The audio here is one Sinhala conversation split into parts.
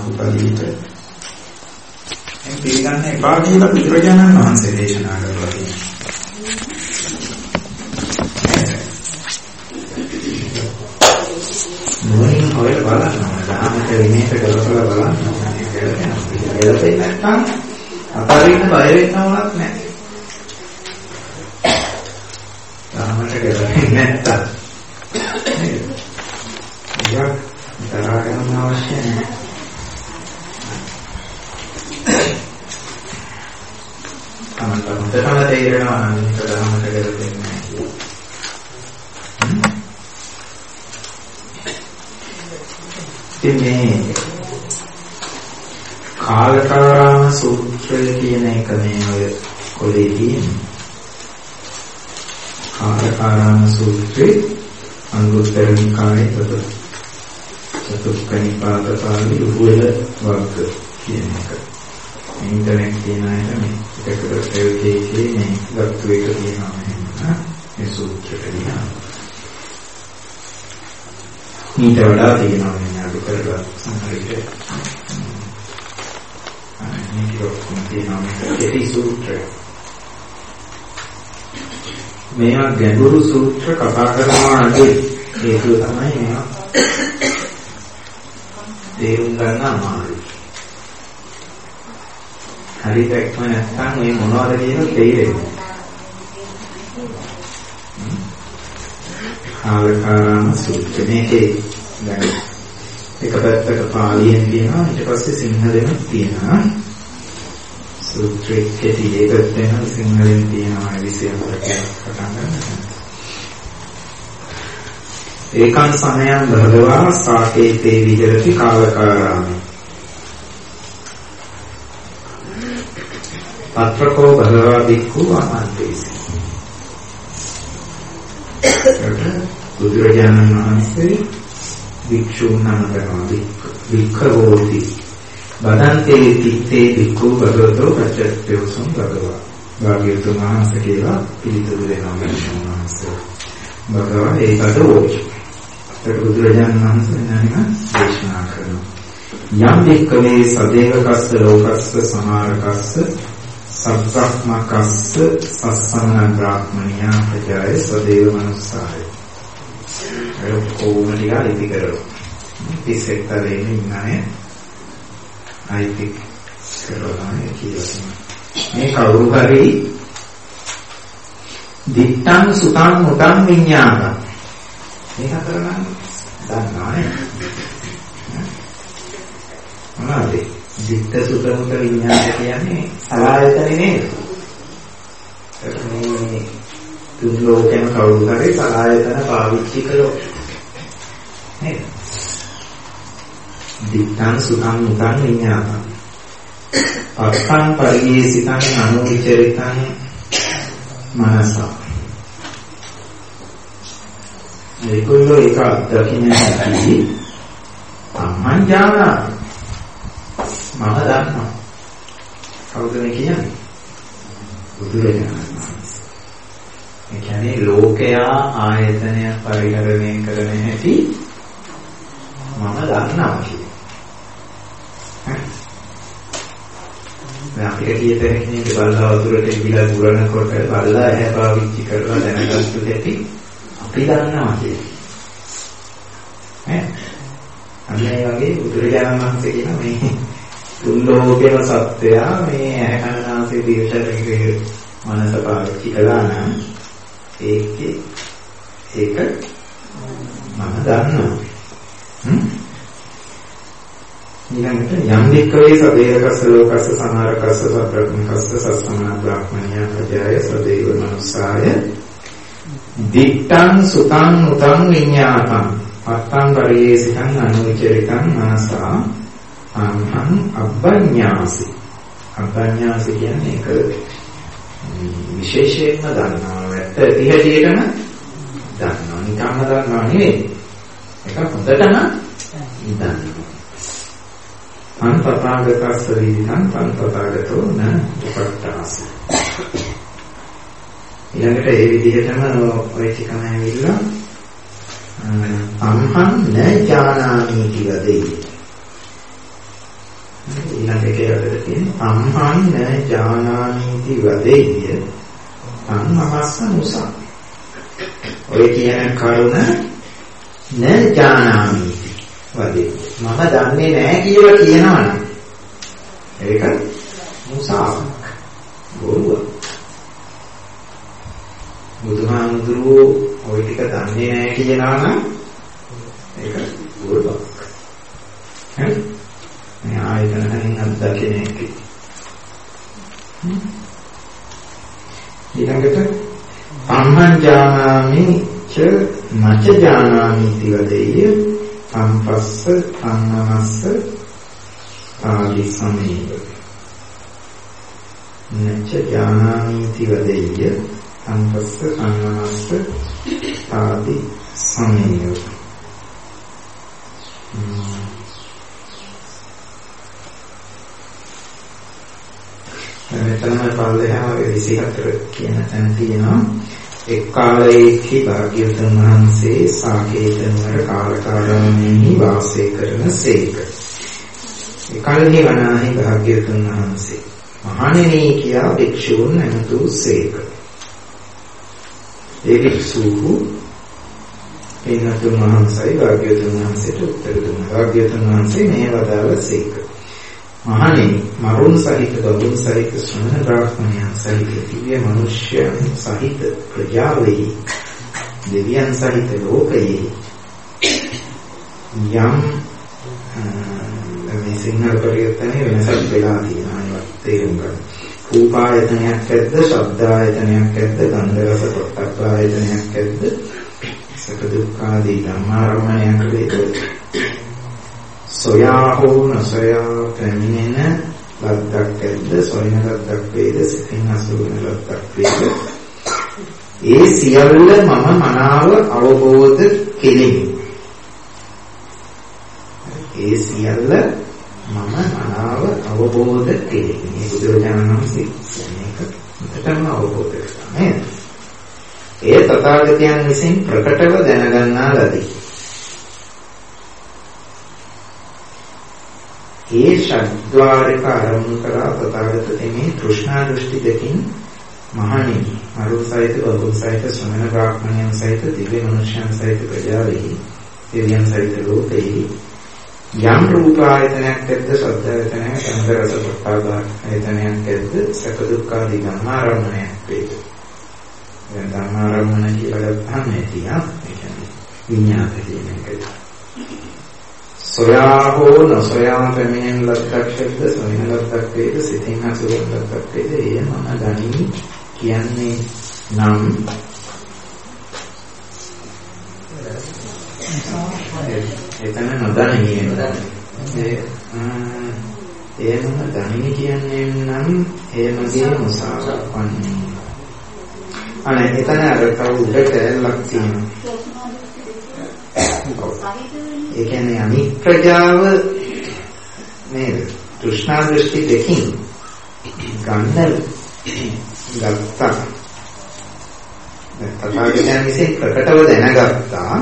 උපදීත පිළිගන්න එපා කියලා බුදුරජාණන් වහන්සේ දේශනා කරලා තියෙනවා. මොනින් හොයලා බලන්න ධාමක විනයට ගලපලා බලන්න ගැලපෙන්නේ නැත්නම් අතරින් බය වෙන්නවත් නැහැ. ධාමක ගැලපෙන්නේ නැත්නම් නේද? ඒක තරහ ගන්න අවශ්‍ය නැහැ. තමන්ට තේරෙනවා නම් ඒක ධාමක ගැලපෙන්නේ නැහැ. මේ කාලකාරාම සූත්‍රය කියන එක මේ ඔය කොලේ තියෙන්නේ. කාලකාරාම සූත්‍රයේ අංගුත්තර නිකායේ චතුක්ක නිපාත පාළි උපවල වර්ග කියන එක. ඉන්ටර්නෙට් තියෙන අයට මේ එකට ප්‍රයෝගයේ මේ ගත්තු එක තියෙනවා නේද? මේ සූත්‍රය කියනවා. ඊට වඩා තියෙනවා නේ අද කරලා සමහරවිට මේක තියෙනවා මේක සූත්‍රය. මේවා ගැඹුරු සූත්‍ර කතා කරනවා අඩුයි. ඒක තමයි මේවා තේරුම් ගන්න අමාරුයි. හරියට එක්ම නැත්නම් මේ මොනවද කියන තේරෙන්නේ. කාලකාරාම සූත්‍රය මේකේ දැන් එක පැත්තක පාලියෙන් තියෙනවා ඊට පස්සේ සිංහලෙන් තියෙනවා සූත්‍රයේ කෙටි ඒකත් වෙනවා සිංහලෙන් තියෙනවා ඒ විශේෂ පටන් ගන්න. ඒකං සමයං භගවා සාකේතේ විහෙරති කාලකාරාමේ පත්‍රකෝ භගවා භික්ඛු ආමන්ත්‍රේසි. බුදුරජාණන් වහන්සේ භික්ෂූන් නමකනවා භික්ඛවෝති බදන්තේ තිත්තේ භික්ඛු භගවතෝ පච්චත්තෝසං භගවා. භාග්‍යවතුන් වහන්සේ කියලා පිළිතුරු දෙනවා භික්ෂූන් වහන්සේ. භගවා ඒකද වෝචි. ඒක බුදුරජාණන් වහන්සේ නම දේශනා කරනවා. යම් භික්ඛවේ සදේවකස්ස ලෝකස්ස සමාරකස්ස සබ්බක්මකස්ස සස්සමන බ්‍රාහ්මණියා ප්‍රජාය සදේව මනුස්සාය. ඒක කොහොමද ඉති කරලා 31 තරේ ඉන්නනේ අයිති කරලා කියලා. මේ කවුරු හරි දිත්තං සුතං මුතං විඤ්ඤාණ මේක කරනවා දන්නවනේ. මොනවාද දිත්ත සුත මුත විඤ්ඤාණ කියන්නේ සලආයතනේ නේද? මේ තුන් ලෝකෙම කවුරු හරි සලආයතන පාවිච්චි කළොත් නේද? දිත්තං සුතං මුතං විඤ්ඤාණ පත්තං පරියේසිතං අනුවිචරිතං මනස. ඒකෝ එක අත්දකින්න ඇති අම්මන් ජානා මම දන්නවා. කවුද මේ කියන්නේ? බුදුරජාණන් වහන්සේ. ඒ කියන්නේ ලෝකයා ආයතනය පරිහරණය කරන හැටි මම දන්නවා කියන්නේ. අපිට කියත හැකි නේ බල්ලා වතුරට ගිහලා පුරනකොට බල්ලා ඇහැ පාවිච්චි කරලා දැනගත්තු දෙටි අපි දන්නවා කියන්නේ. අන්නේ වගේ බුදුරජාණන් වහන්සේ කියන මේ තුන් ලෝකේම සත්‍යය මේ ඇහැ කන නාසය දිව ශරීරයේ මනස පාවිච්චි කළා නම් ඒක මම දන්නවා. ඊළඟට යම් වික්‍රේ සදේවකස්ස ලෝකස්ස සමාරකස්ස සබ්‍රහ්මකස්ස සස්සමන බ්‍රාහ්මණියා ප්‍රජාය සදේව මනුස්සාය දිත්තං සුතං උතං විඤ්ඤාතං පත්තං පරියේසිතං අනුවිචරිතං මනසා අංහං අබ්බඤ්ඤාසි. අබ්බඤ්ඤාසි කියන්නේ ඒක විශේෂයෙන්ම දන්නවා. ඇත්ත ඉතිහැටියටම දන්නවා. නිකම්ම දන්නවා නෙවෙයි. ඒක හොඳටම දන්නවා. අන්තපාගතස්ස විදිතං පන්තපාගතෝ න උපට්ඨාසි. ඊළඟට ඒ විදිහටම ඔය ටිකම ඇවිල්ලා අම්හං න ඥානාමි කියලා දෙයි. ඊළඟ එකේ අතර තියෙන අම්හං න ජානාමීති වදෙය්‍ය අම්මහස්ස මුසා. ඔය කියන කරුණ න ජානාමීති වදෙය්‍ය මම දන්නේ නැහැ කියලා කියනවනේ ඒක මුසාවක් බොරුවක්. බුදුහාමුදුරුවෝ ඔය ටික දන්නේ නැහැ කියනවා නම් ඒක බොරුවක්. හරි? මේ ආයතන හරින් අත්දකින එක. ඊළඟට අම්මං ජානාමි ච මච ජානාමි තිවදෙය සම්පස්ස අන්නමස්ස ආදි සමීප. නච ජානාමි තිවදෙය සම්පස්ස අන්නමස්ස ආදි සමීප. මෙතනම පල්ලෙහාම 24 කියන තැන තියෙනවා එක් කාලයේදී භාග්‍යවතුන් වහන්සේ සාකේතනවර කාලකාරණෙහි වාසය කරන සේක. එකල්හි වනාහි භාග්‍යවතුන් වහන්සේ මහණෙනි කියා භික්ෂූන් නැමතු සේක. ඒ භික්ෂූහු එනතුන් වහන්සේ භාග්‍යවතුන් වහන්සේට උත්තර දුන්නා. භාග්‍යවතුන් වහන්සේ මේ වදාළ සේක. මහණෙනි මරුන් සහිත බඹුන් සහිත ශ්‍රමණ බ්‍රාහ්මණයන් සහිත දිව්‍ය මනුෂ්‍යයන් සහිත ප්‍රජාවෙහි දෙවියන් සහිත ලෝකයෙහි යම් මේ සිංහල පරිවර්තනයේ වෙනසක් වෙලා තියෙනවා ඒවත් තේරුම් ගන්න. රූපායතනයක් ඇද්ද, ශබ්දායතනයක් ඇද්ද, ගන්ධ රස පොට්ටබ්බ ආයතනයක් ඇද්ද, සක දුක්ඛාදී ධම්මාරම්මණයක් වේද? සොයා හෝ නොසොයා පැමිණෙන ලද්දක් ඇද්ද, සොයන ලද්දක් වේද, සිතින් අසුරන ලද්දක් වේද? ඒ සියල්ල මම මනාව අවබෝධ කෙලිමි. ඒ සියල්ල මම මනාව අවබෝධ කෙලිමි. මේ බුදුරජාණන් වහන්සේ කියන්නේ ඒකටම අවබෝධ කරගන්න නේද? ඒ තථාගතයන් විසින් ප්‍රකටව දැනගන්නා ලදී. ඒ ශබ්ද්වාරික ආරම්භ කරා තථාගත තෙමේ තෘෂ්ණා දෘෂ්ටි දෙකින් මහණෙනි මරුන් සහිත බඹුන් සහිත ශ්‍රමණ බ්‍රාහ්මණයන් සහිත දිව්‍ය මනුෂ්‍යයන් සහිත ප්‍රජාවෙහි දෙවියන් සහිත ලෝකෙහි යම් රූපායතනයක් ඇද්ද, ශබ්දායතනයක්, ගන්ධ රස පොට්ටබ්බ ආයතනයක් ඇද්ද, සක දුක්ඛාදී ධම්මාරම්මණයක් වේද? දැන් ධම්මාරම්මණ කියලා ගත්තාම ඒ කියන්නේ විඤ්ඤාත කියන එක. සොයා හෝ නොසොයා පැමිණෙන ලද්දක් ශබ්ද සොයන ලද්දක් වේද, සිතින් අසුරන ලද්දක් වේද? එය මම ගනිමි කියන්නේ නම් එතන නොදැනීම ඒ මම දනිමි කියන්නේ නම් ඒ මගේ මුසාවක් වන්නේ. අනේ එතන අර තව උඩට ලක් තියෙනවා. ඒ කියන්නේ අනිත් ප්‍රජාව නේද? තෘෂ්ණා දෘෂ්ටි දෙකින් ගන්න ගත්තා. තථාගතයන් විසින් ප්‍රකටව දැනගත්තා.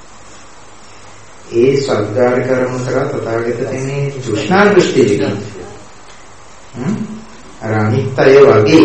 ඒ ශ්‍රද්ධාර කරමු කරා තථාගත තෙමේ තෘෂ්ණා දෘෂ්ටි දෙකින් අර අනිත්‍යය වගේ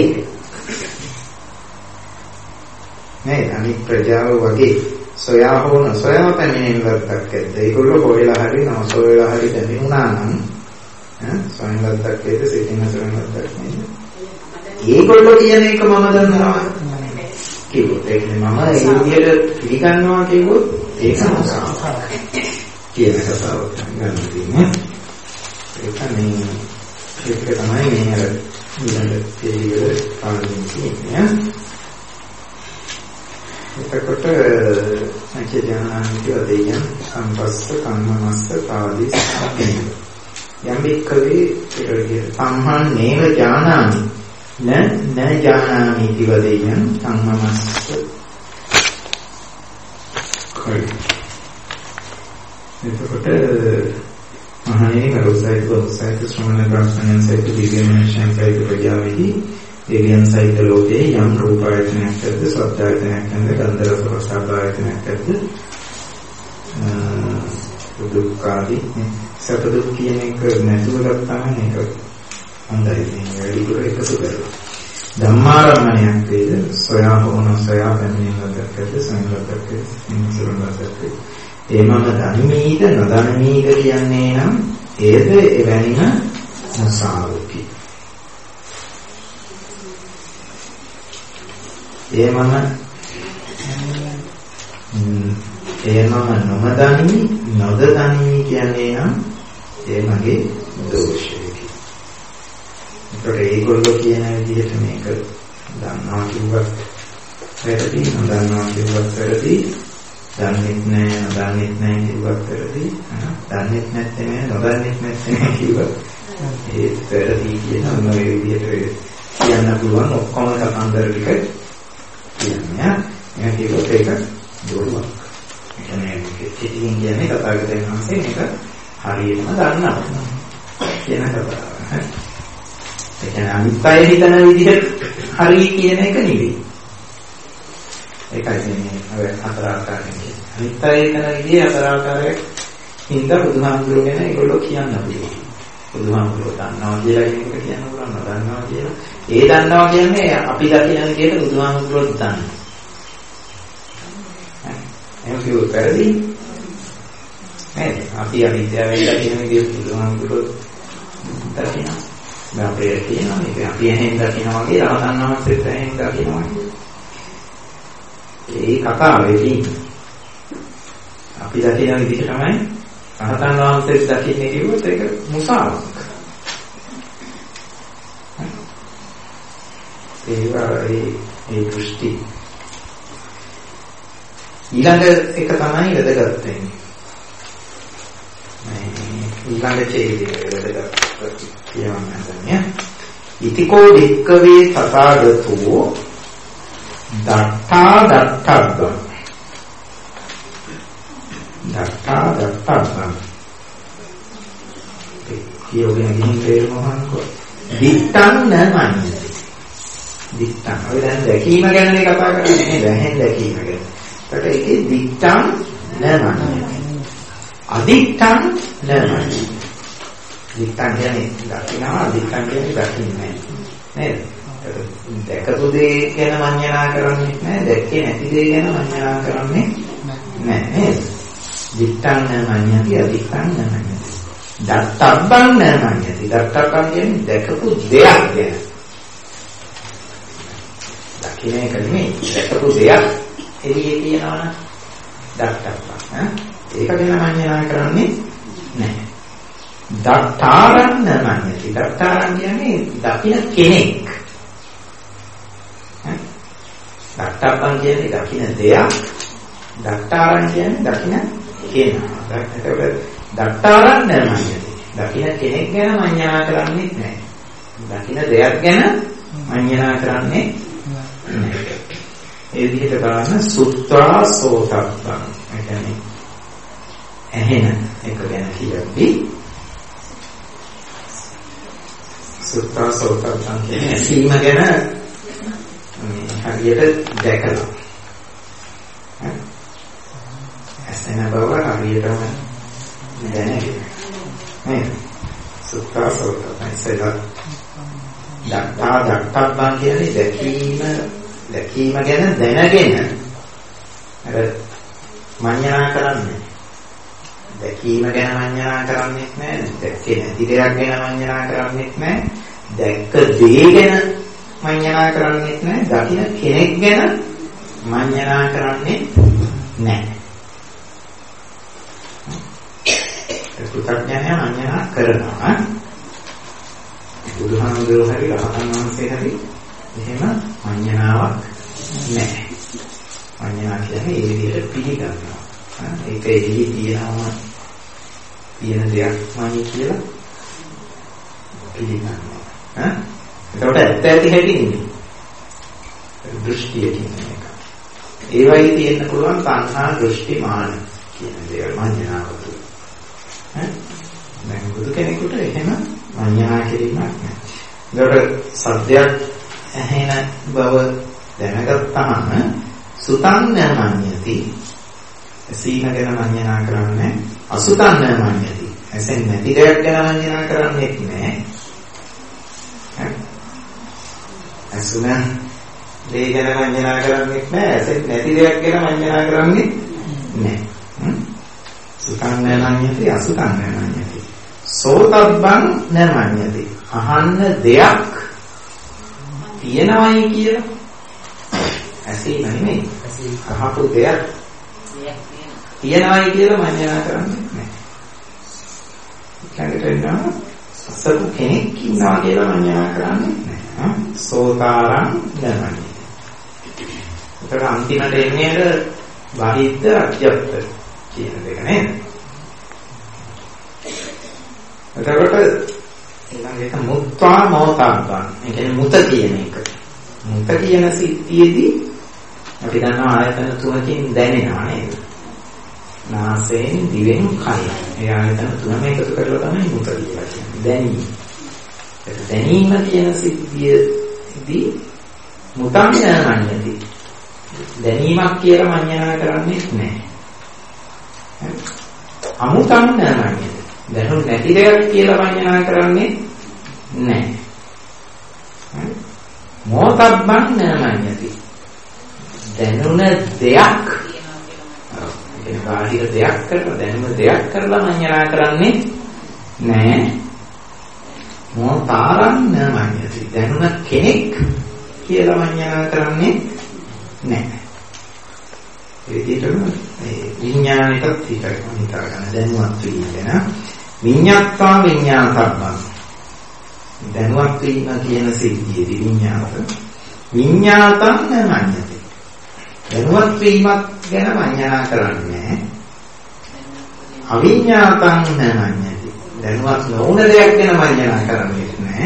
නේ අනිත් ප්‍රජාව වගේ සොයා හෝ නොසොයා පැමිණෙන ලද්දක් ඇද්ද? ඒගොල්ලෝ හොයලා හරි නොසොයලා හරි දැනුණා නම් සොයන ලද්දක් වේද, සිතින් අසරන ලද්දක් නේද? ඒගොල්ලෝ කියන එක මම දන්නවා කිව්වොත් ඒක මම ඒ විදිහට පිළිගන්නවා කිව්වොත් ඒක මොසාවක් කියන කතාවක් ගන්න තියෙන්නේ. ඒක තමයි මේ අර ඊළඟ පිළිවෙල පාඩම් කියන්නේ. එතකොට සංකේතනාන්ති වදෙයන් සම්පස්ස කම්මස්ස පාදී සම්පේය යම් එක්කවේ ඒකේ සම්හන් නේව ඥානාමි න ඥානාමි වදෙයන් කම්මස්ස කයි. එතකොට මහණේ කරුසයිත බොසයිත ශ්‍රමණ බ්‍රාහ්මණයන් සහිත දිව්‍ය මනුෂ්‍යයන් සහිත ප්‍රජාවෙහි දෙවියන් සහිත ලෝකයේ යම් රූපායතනයක් ඇද්ද, ශබ්දායතනයක් ඇද්ද, ගන්ධ රස පොට්ටබ්බ ආයතනයක් ඇද්ද, දුක් ආදී සැප දුක් කියන එක නැතුව ගත්තාම මේක හොඳයි. මේ වැඩිපුර එකතු කරලා ධම්මාරම්මණයක් වේද සොයා හොන සොයා පැමිණෙන්නකට සංගතකට ඉන්සුරන්නකට එමම ධර්මීද නොධර්මීද කියන්නේ නම් ඒද එවැනිම මුසාවකි. එමම නොමදනි නොදනි කියන්නේ නම් ඒ මගේ දෝෂයකි. ඒකට ඒගොල්ලෝ කියන විදිහට මේක දන්නවා කිව්වත් වැරදි, නොදන්නවා කිව්වත් වැරදි, දන්නේ නැහැ කිව්වත් වැරදි, දන්නේ නැත්නම් නොදන්නේ නැත්නම් කිව්වත් ඒත් වැරදි කියන මේ විදිහට කියන්න පුළුවන් ඔක්කොම කතන්දර ටික කියන්නේ. මම කිව්වොත් ඒක දුරුවක්. ඒ කියන්නේ කිසිම කියන්නේ කතාවකට එනවාසේ මේක හරියටම දන්නවා කියන කතාව. ඒ කියන්නේ අනිත් අය හිතන විදිහට හරි කියන එක නෙවෙයි. ඒකයි මේ හතර ආකාරයෙන් කියන්නේ. අනිත් අය හිතන විදිහ හතර ආකාරයක් හින්දා බුදුහාමුදුරුවෝ ගැන ඒගොල්ලෝ කියන්න පුළුවන්. බුදුහාමුදුරුවෝ දන්නවා කියලා කියන එක කියන්න පුළුවන්, නොදන්නවා කියලා. ඒ දන්නවා කියන්නේ අපි දකින විදිහට බුදුහාමුදුරුවෝ දන්නවා. එහෙනම් කිව්වොත් වැරදි නේද? අපි අවිද්‍යාවෙන් දකින විදිහට බුදුහාමුදුරුවෝ දකිනවා. දැන් අපේ කියනවා මේක අපි එහෙන් දකිනවා වගේ රහතන් වහන්සේත් එහෙන් දකිනවා. ඒ කතාවේදී අපි දකින විදිහ තමයි රහතන් වහන්සේත් දකින්නේ කිව්වොත් ඒක මුසාවක්. ඒ දෘෂ්ටි ඊළඟ එක තමයි වැදගත් වෙන්නේ. ඊළඟ චේතිය වැදගත් කියවන්නේ. ඉතිකෝ වික්කවේ තථාගතෝ දත්තාග්ගං කියෝගෙන ගිහින් තේරුමහන්කෝ දිත්තං නමඤ්ඤති. දිත්තං ඔය දැන් දැකීම ගැන මේ කතා කරන්නේ නේ, දැහෙන් දැකීම ගැන. ඒකට ඒකේ දිත්තං නමඤ්ඤති. අදිත්තං නමඤ්ඤති. දිත්තං කියන්නේ දකිනවා, අදිත්තං කියන්නේ දකින්නේ නේද? දැකපු දේ ගැන මඤ්ඤණා කරන්නේ නැහැ, දැක්කේ නැති දේ ගැන මඤ්ඤණා කරන්නේ නැහැ නේද? දිත්තං නමඤ්ඤති, අදිත්තං නමඤ්ඤති. දත්තබ්බං නමඤ්ඤති. දත්තබ්බං කියන්නේ දැකපු දෙයක් ගැන. දකින්න එක නෙමෙයි, දැකපු දෙයක් එළියේ තියනවනම් දත්තබ්බං. ඒක ගැන මඤ්ඤණා කරන්නේ නැහැ. දත්තාරං නමඤ්ඤති. දත්තාරං කියන්නේ දකින්න කෙනෙක්. දක්තාපන් කියන්නේ දකින්න දෙයක්, දක්තාරන් කියන්නේ දකින්න කෙනා. එතකොට දක්තාරන් නමන්නේ දකින්න කෙනෙක් ගැන මඤ්ඤණා කරන්නේ නැහැ. දකින්න දෙයක් ගැන මඤ්ඤණා කරන්නේ නැහැ. ඒ විදිහට බලන්න සුත්වා සෝතබ්බං. ඒ කියන්නේ ඇහෙන එක ගැන කියද්දී සුත්වා සෝතබ්බං කියන්නේ ඇසීම ගැන හරියට දැකලා ඇසෙන බව හරියටම දැනගෙන නේද? සුත්තා සෝතයි දක්තාබ්බං කියන්නේ දැකීම ගැන දැනගෙන අර මඤ්ඤණා කරන්නේ. දැකීම ගැන මඤ්ඤණා කරන්නේ නැහැ. දැක්කේ නැති දෙයක් ගැන මඤ්ඤණා කරන්නේ නැහැ. දැක්ක දේ ගැන මඤ්ඤණා කරන්නේ නැහැ. දකින්න කෙනෙක් ගැන මඤ්ඤණා කරන්නේ නැහැ. පුතඥය මඤ්ඤණා කරනවා. බුදුහාමුදුරුවෝ හරි රහතන් වහන්සේ හරි එහෙම මඤ්ඤණාවක් නැහැ. මඤ්ඤණා කියන්නේ ඒ විදිහට පිළිගන්නවා. ඒක එළියේ තියෙන දෙයක් මනි කියලා පිළිගන්නවා. එතකොට ඇත්ත ඇති හැටි නෙමෙයි. දෘෂ්ටිය කියන එක. ඒවයි තියෙන්න පුළුවන් සංහා දෘෂ්ටි මාන කියන දේවල් මඤ්ඤණාව තුළ. දැන් බුදු කෙනෙකුට එහෙම මඤ්ඤණා කිරීමක් නැහැ. ඒකට සත්‍යයක් ඇහෙන බව දැනගත්තාම සුතං නමඤ්ඤති. ඇසීම ගැන මඤ්ඤණා කරන්නේ අසුතං මඤ්ඤති. ඇසෙන් නැති දෙයක් ගැන මඤ්ඤණා කරන්නේ නැහැ. ඇසුන දේ ගැන මඤ්ඤණා කරන්නේ නැහැ. ඇසෙන් නැති දෙයක් ගැන මඤ්ඤණා කරන්නේ නැහැ. සුතං මඤ්ඤති අසුතං මඤ්ඤති. සෝතබ්බං මඤ්ඤති. අහන්න දෙයක් තියෙනවයි කියලා. ඇසීම නෙමෙයි. අහපු දෙයක් තියෙනවයි කියලා මඤ්ඤණා කරන්නේ නැහැ. ඊළඟට එනවා සසතු කෙනෙක් ඉන්නවා කියලා මඤ්ඤණා කරන්නේ නැහැ. සෝතාරං මඤ්ඤති. ඒතර අන්තිමට එන්නේ බාහිද්ද අධ්‍යත්ත කියන දෙක නේද? එතකොට ඊළඟට මුත්වා මොතබ්බං. ඒ කියන්නේ මුත කියන එක. මුත කියන සිද්ධියේදී අපි දන්නවා ආයතන තුනකින් දැනෙනවා නේද? නාසයෙන් දිවෙන් කයෙන්. ඒ ආයතන තුනම එකතු කරලා තමයි මුත කියලා කියන්නේ. දැනීම. ඒක දැනීම කියන සිද්ධියේදී මුතං මඤ්ඤති. දැනීමක් කියලා මඤ්ඤණා කරන්නේ නැහැ. අමුතං මඤ්ඤති. දැනුම් නැති දෙයක් කියලා මඤ්ඤණා කරන්නේ නැහැ. මොතබ්බං මඤ්ඤති. දැනුණ දෙයක් ඒ බාහිර දෙයක් කරලා දැනුම දෙයක් කරලා මඤ්ඤණා කරන්නේ නැහැ. මොතාරං මඤ්ඤති. දැනුණ කෙනෙක් කියලා මඤ්ඤණා කරන්නේ නැහැ. ඒ විදිහටම මේ විඥානිකත් හිතා ගන්න දැනුවත් වීගෙන විඤ්ඤාත්තා විඤ්ඤාතබ්බං. දැනුවත් වීම කියන සිද්ධියේදී විඤ්ඤාතං මඤ්ඤති. දැනුවත් වීමක් ගැන මඤ්ඤණා කරන්නේ අවිඤ්ඤාතං මඤ්ඤති. දැනුවත් නොවන දෙයක් ගැන මඤ්ඤණා කරන්නේ නැහැ.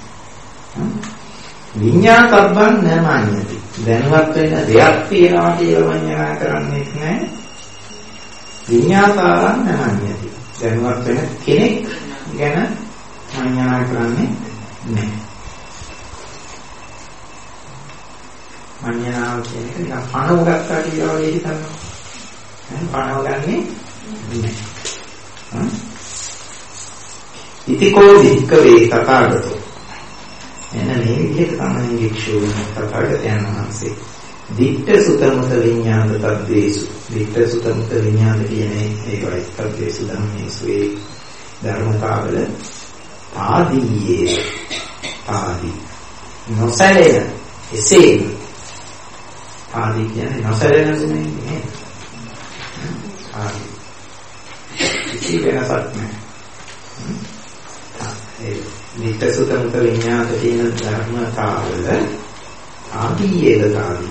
විඤ්ඤාතබ්බං මඤ්ඤති. දැනුවත් වෙන දෙයක් තියෙනවා කියලා මඤ්ඤණා කරන්නේ නැහැ. විඤ්ඤාතාරං මඤ්ඤති. දැනුවත් වෙන කෙනෙක් ගැන මඤ්ඤණා කරන්නේ නැහැ. මඤ්ඤණාව කියන එක නිකන් පණව ගත්තා කියලා වගේ හිතනවා. පණව ගන්නේ නැහැ. ඉතිකෝ වික්කවේ තථාගතෝ. එන මේ විදිහට තමයි වික්ෂුන් තථාගතයන් වහන්සේ දිට්ඨ සුතමත විඤ්ඤාත තද්දේසු. දිට්ඨ සුතමත විඤ්ඤාත කියන්නේ ඒකයි තද්දේසු ධම්මේසු ඒ ධර්මතාවල ආදීයේ ආදී නොසැලෙන එසේ ආදී කියන්නේ නොසැලෙන නෙමෙයි ආදී කිසි වෙනසක් නැහැ. ඒ නිත්‍ය සුතමත විඤ්ඤාත කියන ධර්මතාවල ආදීයේදාදී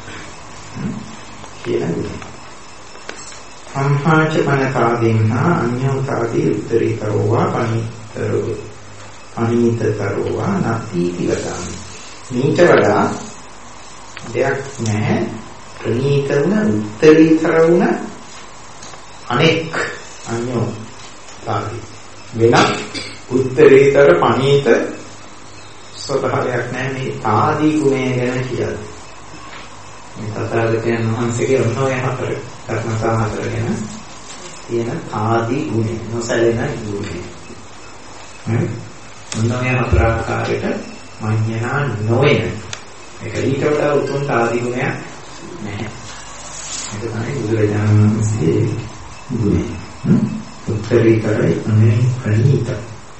කියන්නේ සම්හාච පනකාදීන්හා අඤ්ඤෝතාදී උත්තරීතරෝවා අනිමිතතරෝවා නැතිති වදාමි. මේට වඩා දෙයක් නැහැ. ප්‍රණීත වුණ උත්තරීතර වුණ අනෙක් අඤ්ඤෝතාදී වෙනත් උත්තරීතර පණීත ස්වභාවයක් නැහැ මේ ආදී ගුණය ගැන කියලා. මේ තථාගතයන් වහන්සේගේ ඔන්නෝය හතර ධර්මතා හතර ගැන තියෙන ආදී ගුණය නොසැලෙන ගුණය. ඔන්නෝය හතර ආකාරයට මඤ්ඤණා නොවන ඒක ඊට වඩා උතුම් ආදී ගුණයක් නැහැ. ඒක තමයි බුදුරජාණන් වහන්සේ ගුණය. උත්තරීතරයි අනේ ප්‍රණීත.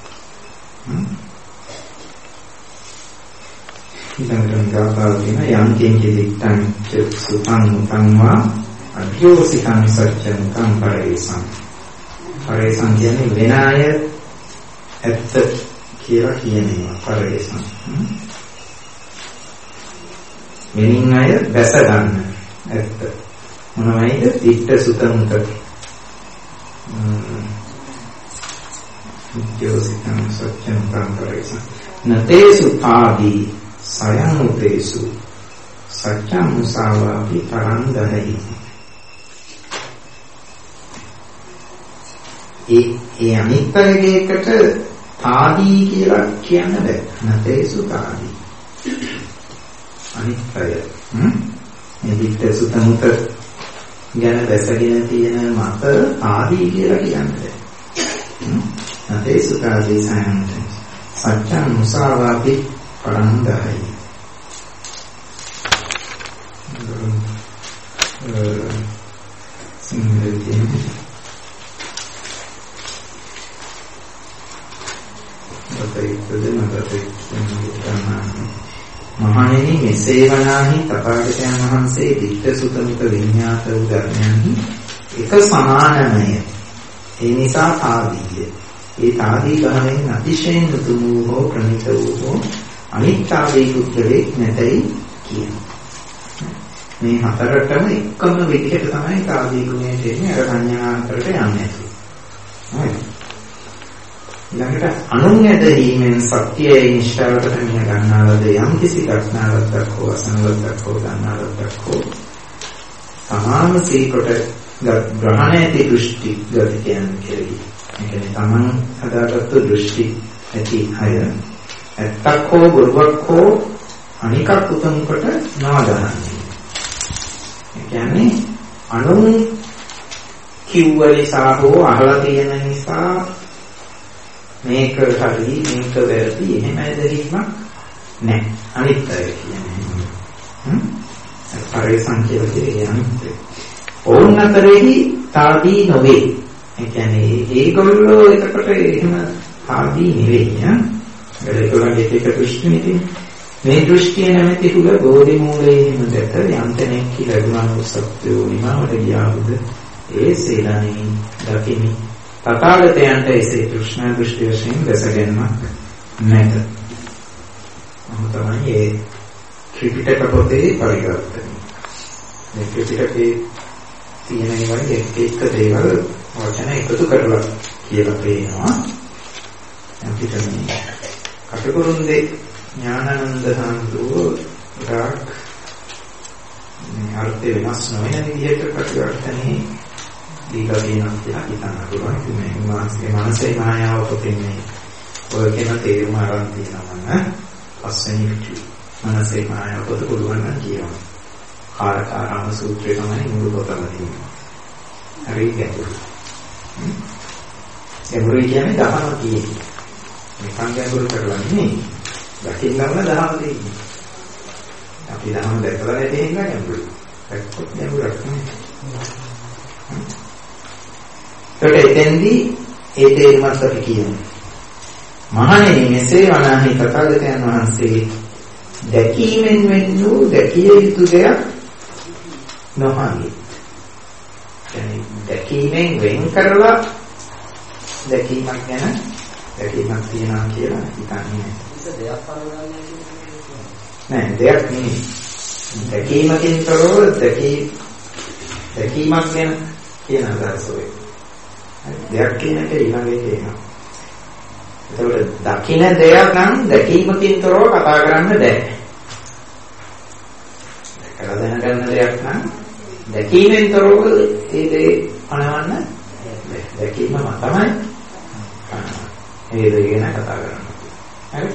ඊළඟට ගාථාවකින් යම් කිංචි දිත්තං සුතං මුතං වා අභ්‍යෝසිතං සත්‍යං කං පරේසං. පරේසං කියන්නේ වෙන අය ඇත්ත කියලා කියනවා පරේසං. වෙනින් අය දැස ගන්න ඇත්ත. මොනවයිද? දිත්ත සුත මුත. අභ්‍යෝසිතං සත්‍යං කං පරේසං. නතේසු ආදී සයං උතේසු සත්‍යං මුසාවාපි පරන්දරයි. ඒ අනිත්‍යයකට තාදී කියලා කියන්න බෑ. නතේසු තාදී අනිත්‍යය. මේ විත්ත සුතමුත ගැන දැසගෙන තියෙන මත ආදී කියලා කියන්නේ. නැතේ සුඛාදී සයන්ත සත්‍යං මුසාවාපි පරන්දයි. මහණෙනි මෙසේ වනාහි තථාගතයන් වහන්සේ ditta sutta muta විඤ්ඤාත වූ ධර්මයන්හි එක සමානමය. ඒ නිසා ආදීය. ඒ ආදී භාවයෙන් අතිශයින් උතුම් වූ හෝ ප්‍රණීත වූ හෝ අනිත්‍යාදී පුත්‍රයෙක් නැතයි කියනවා. මේ හතරටම එකම විදිහට තමයි ආදී ගුණයට එන්නේ අර සංඥාන්තරට යන්නේ. හරි. ළඟට අනුන් ඇදහිීමෙන් සත්‍යයේ නිශ්චලකට මිය ගන්නාලද යම් කිසි ඝටනාවක් හෝ අසනලක් හෝ ගන්නාලක් හෝ සමාන සීකොට ග්‍රහණයේදී දෘෂ්ටි ගති කියන්නේ කෙරෙහි. ඒ කියන්නේ තමන් හදාගත්තු දෘෂ්ටි ඇති අය ඇත්තක් හෝ බොරුවක් හෝ අනිකක් උතුම් කොට නවදහන්නේ. ඒ කියන්නේ අනුන් කිව්ව නිසා හෝ අහලා තියෙන නිසා මේක හරි මේක වැරදි එහෙම ඇදහිීමක් නැහැ. අනිත්‍යය කියන්නේ. පරිසං කියලා කියන්නේ ඕන් අතරෙහි තාදී නොවේ. ඒ කියන්නේ ඒගොල්ලෝ එතකොට එහෙම තාදී නෙවෙයි ඈ. ඒගොල්ලන්ගේ එක දෘෂ්ටි නෙවෙයි. මේ දෘෂ්ටිය නැමැති තුල බෝධි මූලයේම දැක යම් තැනක් කියලා ගුණානුව සත්‍යෝ නිමාවට ගියාවුද ඒ සේනානි දකිමි. තථාගතයන්ට එසේ කෘෂ්ණ දෘෂ්ටි වශයෙන් දැසගැන්මක් නැත. තමයි ඒ ත්‍රිපිටක පොතේ පරිවර්තනය. මේ ත්‍රිපිටකේ තියෙන ඒවා එක දේවල් වචන එකතු කරලා කියලා පේනවා. අපිට මේ කටුකුරුන්දේ ඥානানন্দ සාන්තුව ගාක් මේ අර්ථය වෙනස් නොවන විදිහට පරිවර්තනයේ දීලා තියෙනවා කියලා හිතන්න පුළුවන්. මේ මානසික මානසික මායාව පොතේ ඔය කියන තේරුම අරන් තියෙනවා නම් පස්වෙනි පිටු මානසික මායාව පොත පුළුවන් නම් කියනවා. කාරකාරාම සූත්‍රය තමයි මුළු පොතම තියෙන්නේ. හරි ගැඹුරු. ගැඹුරු කියන්නේ දහම කියන්නේ. නිකන් ගැඹුරු කරලා නෙමෙයි. දකින්නම දහම තියෙන්නේ. අපි දහම දැකලා නැති හින්දා ගැඹුරු. දැක්කොත් ගැඹුරක් නෙමෙයි. ඒකට එතෙන්දී ඒ තේරුමත් අපි කියමු. මහණෙනි මෙසේ වනාහි තථාගතයන් වහන්සේ දැකීමෙන් වෙන්නු දැකිය යුතු දෙයක් නොහාමි. يعني දැකීමෙන් වෙන් කරලා දැකීමක් ගැන දැකීමක් තියනවා කියලා හිතන්නේ නෑ. දෙයක් නෙමෙයි. දැකීමකින් තොරව දැකීමක් ගැන කියන අදහස ඔය. දෙයක් කියන එක ඊළඟට එනවා. ඒකට දකින්න දෙයක් නම් දැකීමකින් තොරව කතා කරන්න බෑ. දැකලා දැනගන්න දෙයක් නම් දැකීමෙන් තොරව ඒ දේ අනවන්න දැකීමම තමයි ඒ දේ ගැන කතා කරන්න. හරි?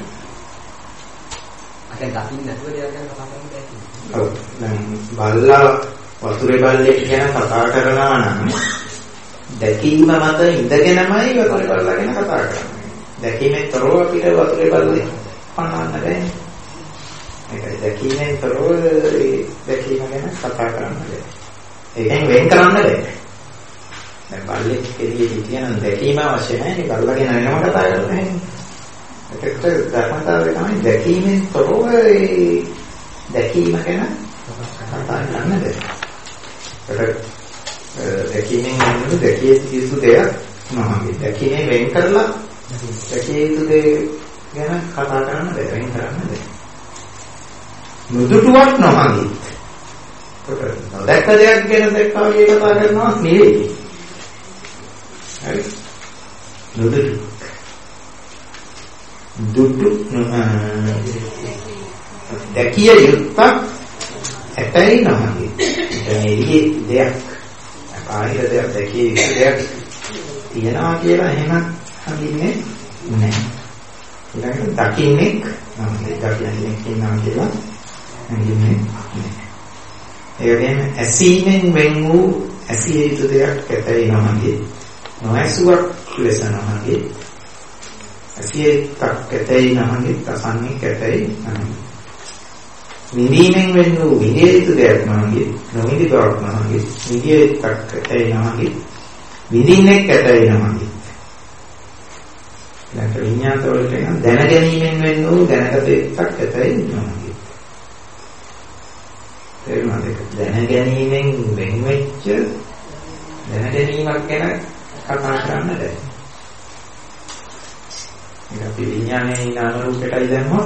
අකෙන් දකින්න නැතුව දෙයක් ගැන කතා කරන්න බෑ. ඔව්. දැන් බල්ලා වතුරේ බල්ලෙක් ගැන කතා කරනවා නම් දැකීම මත ඉඳගෙනමයි වතුරේ බල්ලා ගැන කතා කරන්නේ. දැකීමෙන් තොරව අපිට වතුරේ බල්ලෙක් පණවන්න බෑ. ඒකයි දැකීමෙන් තොරව දැකීම ගැන කතා කරන්න බෑ. ඒකෙන් වෙන් කරන්න බෑ. දැන් බල්ලෙක් එළියේ කියන දැකීම අවශ්‍ය නැහැ. බල්ලා ගැන වෙනම කතා කරන්නේ නැහැ. ඒකට ධර්මතාවය තමයි දැකීමෙන් තොරව දැකීම ගැන කතා කරන්න බෑ. ඒකට දැකීමෙන් යන්නේ දැකිය යුතු දෙයක් නොහොමයි. දැකීමෙන් වෙන් කරලා දැකිය යුතු දේ ගැන කතා කරන්න බෑ. වෙන් කරන්න බෑ. නුදුටුවක් නොහොමයි. ඒකට නොදැක්ක දෙයක් ගැන දැක්කා වගේ කතා කරනවා නෙවෙයි. හරි? නුදුටු. දුටු දැකිය යුත්තක් ඇතයි නොහොමයි. එතනදී දෙයක් ආයෙත් දෙයක් දැකිය යුතු දෙයක් තියනවා කියලා එහෙම හඳින්නේ නැහැ. ඊළඟට දකින්නෙක් නම් දකින්නෙක් ඉන්නවා කියලා හඳින්නේ නැහැ. ඒ කියන්නේ ඇසීමෙන් වෙන් වූ ඇසිය යුතු දෙයක් කැතයි නමගේ නොඇසුවක් ලෙස නමගේ ඇසියේ තක් කැතයි නමගේ තසන්නේ කැතයි නමගේ විඳීමෙන් වෙන් වූ විදිය යුතු දෙයක් නමගේ නොවිදි බවක් නමගේ විදිය තක් කැතයි නමගේ විඳින්නේ කැතයි නමගේ දැන් විඤ්ඤාත වලට යන දැන ගැනීමෙන් වෙන් වූ දැනගත යුත්තක් කැතයි නමගේ තේරුණාද? දැන ගැනීමෙන් වෙන් වෙච්ච දැන ගැනීමක් ගැන කතා කරන්න බැහැ. ඒක අපි විඥානයේ නාම රූපයටයි දැම්මොත්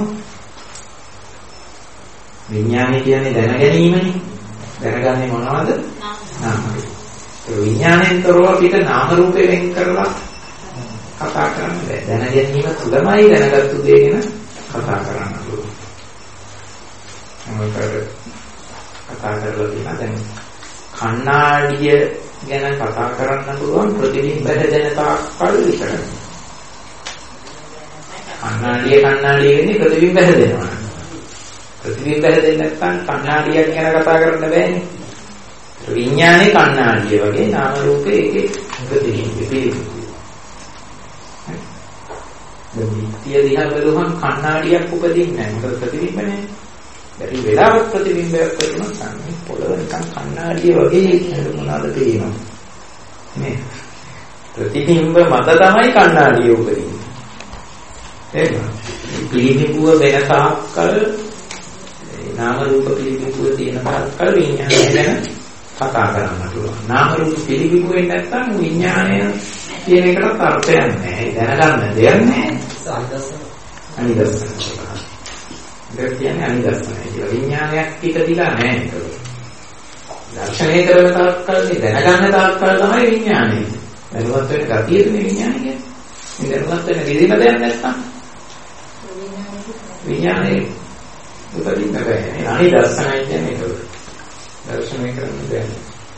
විඥානය කියන්නේ දැන ගැනීමනේ. දැනගන්නේ මොනවද? නාම රූප. ඒ විඥාණයෙන් තොරව අපිට නාම රූපේ වෙන් කරලා කතා කරන්න බැහැ. දැන ගැනීම තුලමයි දැනගත්තු දේ ගැන කතා කරන්න පුළුවන්. කතා කරලා තියෙනවා දැන් කණ්ණාඩිය ගැන කතා කරන්න පුළුවන් ප්‍රතිබිම්බ හැදෙන තාක් කල් විතරයි. කණ්ණාඩිය වෙන්නේ ප්‍රතිබිම්බ හැදෙනවා. ප්‍රතිබිම්බ හැදෙන්නේ නැත්නම් කණ්ණාඩියක් ගැන කතා කරන්න බෑනේ. විඥානේ කණ්ණාඩිය වගේ නාම රූපේ ඒකේ ප්‍රතිබිම්බ පිළිබිඹු. දැන් විත්‍ය දිහා බලුවහම කණ්ණාඩියක් උපදින්නේ නැහැ. මොකද ප්‍රතිබිම්බ නැහැ. බැරි වෙලාවක් ප්‍රතිබිම්බයක් වෙනවා සම්මේ පොළව නිකන් කණ්ණාඩිය වගේ මොනවාද පේනවා නේ ප්‍රතිබිම්බ මත තමයි කණ්ණාඩිය උපදින්නේ එහෙනම් පිළිබිඹුව වෙන තාක්කල් නාම රූප පිළිබිඹුව තියෙන තාක්කල් විඥානය ගැන කතා කරන්න පුළුවන් නාම රූප පිළිබිඹුව වෙන්නේ නැත්නම් විඥානය කියන එකට අර්ථයක් නැහැ දැනගන්න දෙයක් නැහැ අනිදස්සන ඒක කියන්නේ අනිදස්සනයි කියලා. විඥානයක් ඉපදිලා නැහැ ඒක. දර්ශනය කරන තාක්කල් දැනගන්න තාක්කල් තමයි විඥානය. දැනුවත් වෙන ගතිය තුනේ විඥානය කියන්නේ. මේ දැනුවත් වෙන කිසිම දෙයක් නැත්නම් විඥානය උපදින්න බෑ. අනිදස්සනයි කියන්නේ ඒක. දර්ශනය කරන දෙයක්.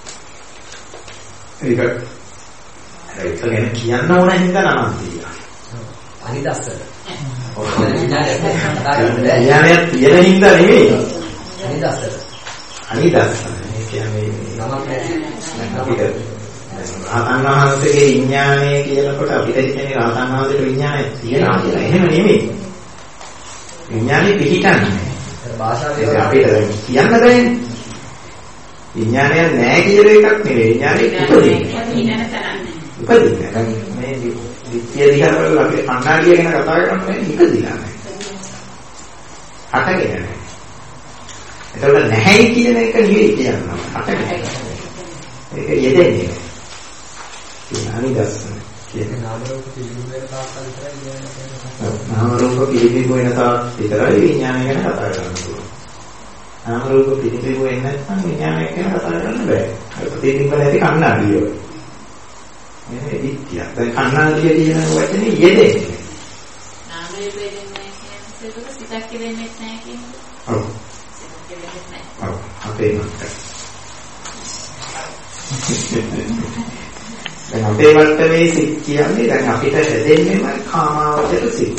ඒක ගැන කියන්න ඕන හින්දා නමක් දීලා. අනිදස්සන විඥානයක් තියෙන හින්දා නෙවෙයි. අනිදස්සන. ඒ කියන්නේ නමක් අපිට රහතන් වහන්සේගේ විඥානය කියනකොට අපිට හිතන්නේ රහතන් වහන්සේට විඥානය තියෙනවා කියලා. එහෙම නෙවෙයි. විඥානේ පිහිටන්නේ. භාෂාවේ අපිට කියන්න බෑනේ. විඥානය නැහැ කියලා එකක් නෙවෙයි. විඥානේ උපදින්නේ. මේ විත්‍ය දිහා බලලා අපි කණ්ණාඩිය ගැන කතා කරන්නේ ඉපදිලා නැහැ. හටගෙන නැහැ. ඒතකොට නැහැයි කියන එක නෙවෙයි කියනවා. හටගෙන. ඒක යෙදෙන්නේ නැහැ. ඒ අනිදස්සන කියන්නේ නාම රූප පිළිබිඹු වෙන තාක්කල් විතරයි කියන්නේ. නාම රූප පිළිබිඹු වෙන තාක් විතරයි විඥානය ගැන කතා කරන්න පුළුවන්. නාම රූප පිළිබිඹු වෙන්නේ නැත්නම් විඥානය ගැන කතා කරන්න බෑ. ඒක ප්‍රතිබිම්බ නැති කණ්ණාඩිය. මේ විත්‍ය. දැන් කණ්ණාඩිය කියන වචනේ යෙදෙන්නේ. නාම රූප දෙන්නේ කියන්නේ ඒක සිතක් දෙන්නේ නැහැ කියන්නේ. ඔව්. සිතක් දෙන්නේ නැහැ. ඔව්. අපේ මත. දැන් අපේ වටේ සිත් කියන්නේ දැන් අපිට හැදෙන්නේම කාමාවචර සිත්.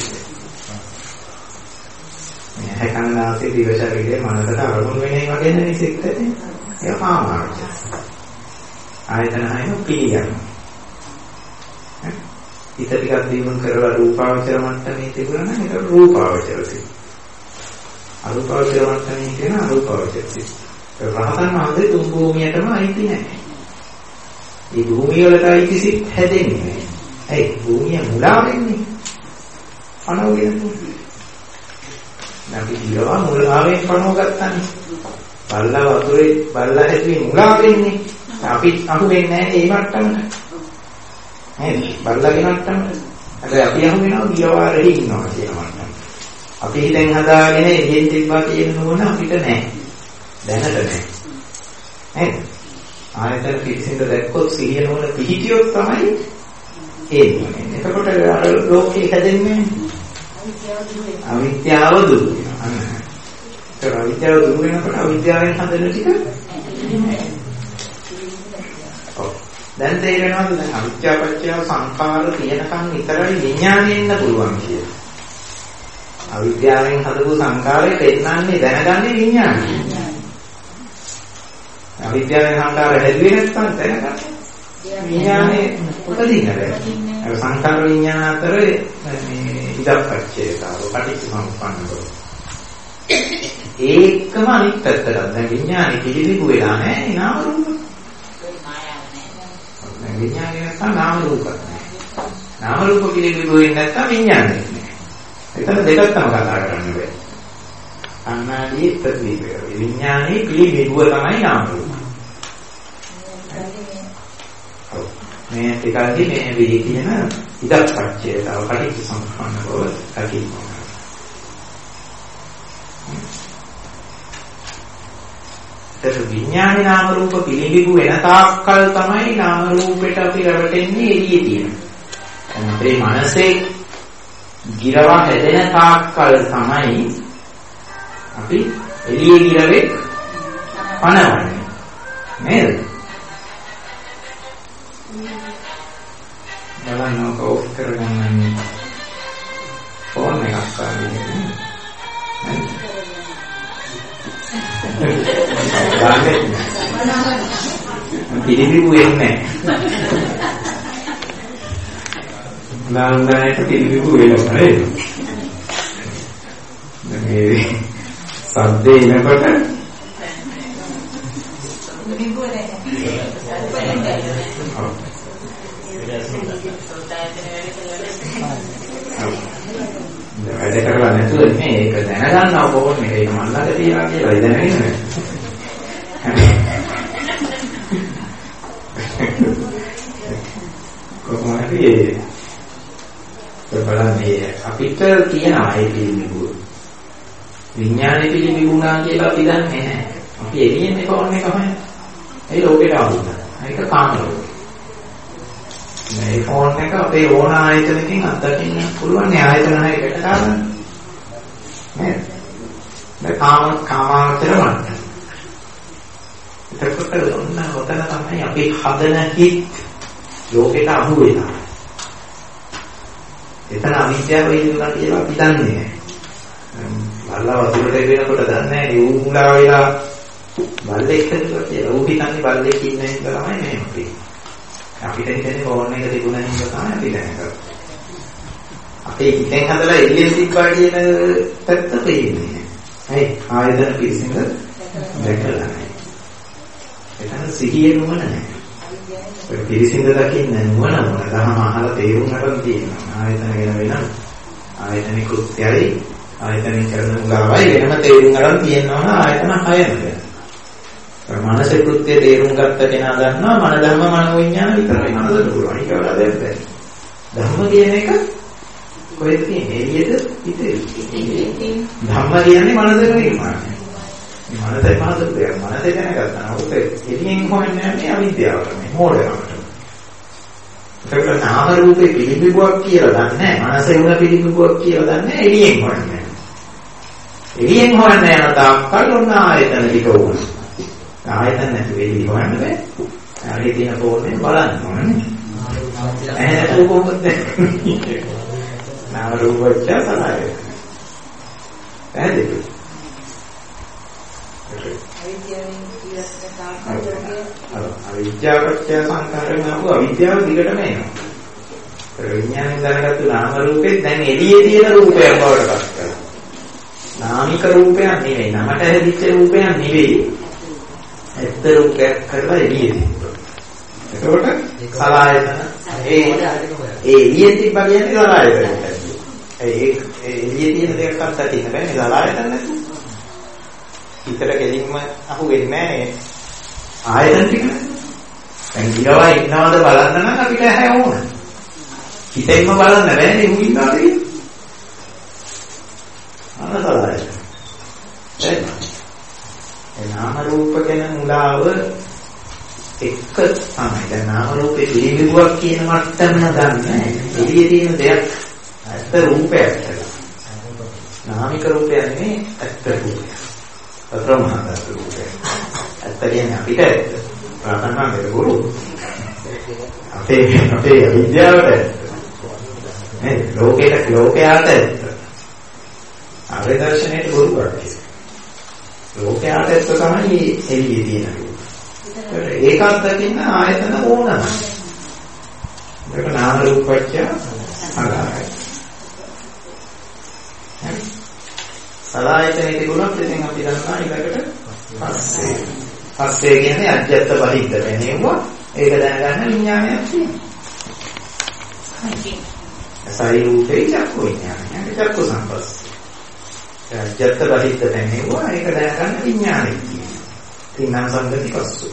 මේ හැකන්නාසේ දිව ශරීරයේ මනසට අරමුණු වෙන ඒවා ගැන සිත් ඇති. ඒක කාමාවචර. ආයතන හයම පිළියම්. හිත ටිකක් දීමන් කරලා රූපාවචර මට්ටමේ තිබුණා නම් ඒක රූපාවචර සිත්. අරූපාවචර මට්ටමේ කියන අරූපාවචර සිත්. රහතන් වහන්සේ තුන් භූමියටම අයිති නැහැ. මේ භූමිය වලට අයිති සිත් හැදෙන්නේ නැහැ. ඒ භූමිය මුලා වෙන්නේ. අනෝගෙන. නැති දිලවා මුලාවෙන් පණව ගත්තානේ. බල්ලා වතුරේ බල්ලා හැදුවේ මුලා වෙන්නේ. අපි අහු වෙන්නේ නැහැ මේ මට්ටමට. නේද? බල්ලාගේ මට්ටමට. හැබැයි අපි අහු වෙනවා දිලවාරේ ඉන්නවා කියන මට්ටම. අපි හිතෙන් හදාගෙන එළියෙන් තිබ්බා කියන නෝන අපිට නැහැ. දැනට නැහැ. නේද? ආයතන පිටින්ද දැක්කොත් සිහිය නෝන පිහිටියොත් තමයි එන්නේ. එතකොට අර ලෝකේ හැදෙන්නේ අවිද්‍යාව දුරු වෙනවා. ඒක අවිද්‍යාව දුරු වෙනකොට අවිද්‍යාවෙන් හදන ටික දැන් තේරෙනවද දැන් අවිද්‍යාපච්චය සංඛාර තියෙනකන් විතරයි විඥාණය එන්න පුළුවන් කියලා. අවිද්‍යාවෙන් හදපු සංඛාරය පෙන්නන්නේ දැනගන්නේ විඥාණය. අවිද්‍යාවෙන් සංකාර හැදුවේ නැත්නම් දැනගන්න. විඥානේ උපදින්න බැහැ. ඒ සංකාර විඥාන අතර මේ ඉදප්පච්චේතාව පටිච්චසමුප්පන්න බව. ඒකම අනිත් පැත්තට දැන් විඥානේ පිළිබිඹු වෙලා නැහැ නාම රූප. දැන් විඥානේ නැත්නම් නාම රූප නැහැ. නාම රූප පිළිබිඹු වෙන්නේ නැත්නම් විඥානේ නැහැ. එතන දෙකක් තමයි කතා කරන්න බෑ. අන්නාදී ප්‍රතිවිපය. විඥානේ පිළිබිඹුව තමයි නාම රූප. මේ ටිකල්දී මේ විදි කියන ඉදප්පච්චේතාව පටිච්චසමුප්පන්න බව දකින්න. ඒක විඥානේ නාම රූප පිළිබිඹු වෙන තාක්කල් තමයි නාම රූපෙට අපි රැවටෙන්නේ එළියේ තියෙන. අපේ මනසේ ගිරව හැදෙන තාක්කල් තමයි අපි එළියේ ගිරවේ පනවන්නේ. නේද? බලන්න ඕක කරගන්න ෆෝන් එකක් ගන්න. පිළිබිඹු වෙන්නේ නැහැ. නාමයට පිළිබිඹු වෙනවා නේද? මේ සද්දේ එනකොට පිළිබිඹු වැඩ කරලා නැතුව මේ ඒක දැනගන්නව ඕනේ මේක මල්ලක තියනවා කියලා දැනගෙන කොහොමද බලන්නේ අපිට කියනවා ඒ පිළිබිඹුව විඥානෙ පිළිබිඹුණා කියලා අපි දන්නේ නැහැ. අපි එළියෙන් එක ඕනේ කමයි. ඒ ලෝකෙට ආවුණා. ඒක කාම ලෝකෙ. මේ ෆෝන් එක අපේ ඕන ආයතනකින් අත්දකින්න පුළුවන් ආයතන හයකට ගන්න. නේද? මේ කාමාවචර වන්න. එතකොට ඔතන තමයි අපි හදන හිත් ලෝකෙට අහු වෙනවා. එතන අවිද්‍යාව වේදනා කියලා අපි දන්නේ නැහැ. බල්ලා වතුරට වෙනකොට දන්නේ නැහැ ඌ මුලා වෙලා බල්ලෙක් කියලා. ඌ හිතන්නේ බල්ලෙක් ඉන්න එක තමයි නෙමෙයි. අපිට හිතන්නේ ෆෝන් එක තිබුණා නේද තමයි අපි දැනගන්නේ. අපේ හිතෙන් හදලා එළියෙන් තිබ්බා කියන පැත්ත පේන්නේ. හරි ආයතන පිළිසින්ද දැකලා නැහැ. එතන සිහියේ නුවණ නැහැ. ඒ පිළිසින්ද දකින්න නුවණ දහම අහලා තේරුම් ගන්න තියෙනවා. ආයතන ගැන වෙන ආයතනික කෘත්‍යයි ආයතනික කරන උගාවයි වෙනම තේරුම් ගන්න තියෙනවා ආයතන 6ක්. මනසේ කෘත්‍ය තේරුම් ගත්ත කෙනා දන්නවා මන ධර්ම මන විඥාන විතරයි මනසට පුළුවන්. ඒක වල දැක්කේ. ධර්ම කියන එක කොහෙද තියෙන්නේ? එළියද පිටේ? ධර්ම කියන්නේ මනසේ නිර්මාණය. මනසේ මනසට දෙයක්. මනසේ දැනගත්තා. ඔක එළියෙන් හොයන්නේ නැහැ අවිද්‍යාව තමයි. මෝඩකමට. ඒකට නාම රූපේ පිළිබිඹුවක් කියලා දන්නේ නැහැ. මනසේ උන පිළිබිඹුවක් කියලා දන්නේ නැහැ. එළියෙන් හොයන්නේ. එළියෙන් හොයන්නේ යන තාක්කල් ඔන්න ආයතන ටික උනා. ආයතන නැති වෙලී හොයන්න බෑ. ආයේ තියෙන ෆෝන් එක බලන්න ඕනේ. ඇහැ කොහොමද? නාම රූප වච්චා සලආය. පැහැදිලි. අවිද්‍යාවච්ච සංකාරණ ආව අවිද්‍යාව දිගටම එනවා. විඥාණයෙන් දැනගත්තු නාම රූපේ දැන් එළියේ තියෙන රූපයක් බවට පත් කරනවා. නාමික රූපයක් නෙවෙයි. නමට හැදිච්ච රූපයක් නෙවෙයි. ඇත්ත රූපයක් කරලා එළියේ තිබ්බා. එතකොට සලආයතන ඒ එළියේ තිබ්බා කියන්නේ සලආයතන. ඒ එළියේ තියෙන දෙයක් අත්දකින්න බෑ නේ සලආයතන නැතුව. හිතට කෙලින්ම අහු වෙන්නේ නැහැ ආයතන ටික. දැන් ගිරවා ඉන්නවද බලන්න නම් අපිට ඇහැ ඕන. හිතෙන්ම බලන්න බෑනේ ඌ ඉන්නවද කියලා. අනසලයි. ඒ නාම රූප ගැන මුලාව එක තමයි. දැන් නාම රූපේ පිළිබිඹුවක් කියන මට්ටම දන්නේ. එළියේ තියෙන දෙයක් ඇත්ත රූපයක් කියලා. නාමික රූපයක් නෙමෙයි ඇත්ත රූපයක්. අත්‍රමහා රූපයක්. ඇත්ත කියන්නේ අපිට ඇත්ත. ප්‍රාණාමයේ ගුරු. අපේ විද්‍යාවට නේ ලෝකයට ඇත්ත. ආර්ය දර්ශනයේ ගුරු කරන්නේ. ලෝකයට ඇත්ත තමයි එළියේ තියෙන රූප. ඒකත් දකින්න ආයතන ඕනම. ඒක නාම රූප පත්‍ය සලආයතන. සලආයතනේ තිබුණොත් ඉතින් අපි දන්නවා ඊළඟට පස්සේ. පස්සේ කියන්නේ අජ්ජත් බහිද්ද වෙනේවා. ඒක දැනගන්න විඥානයක් තියෙනවා. සයි රූපේ චක්කු විඥානය. චක්කු සංපස්සේ. අජ්ජත් බහිද්ද වෙනේවා. ඒක දැනගන්න විඥානයක් තියෙනවා. තින්නම් සංගති පස්සු.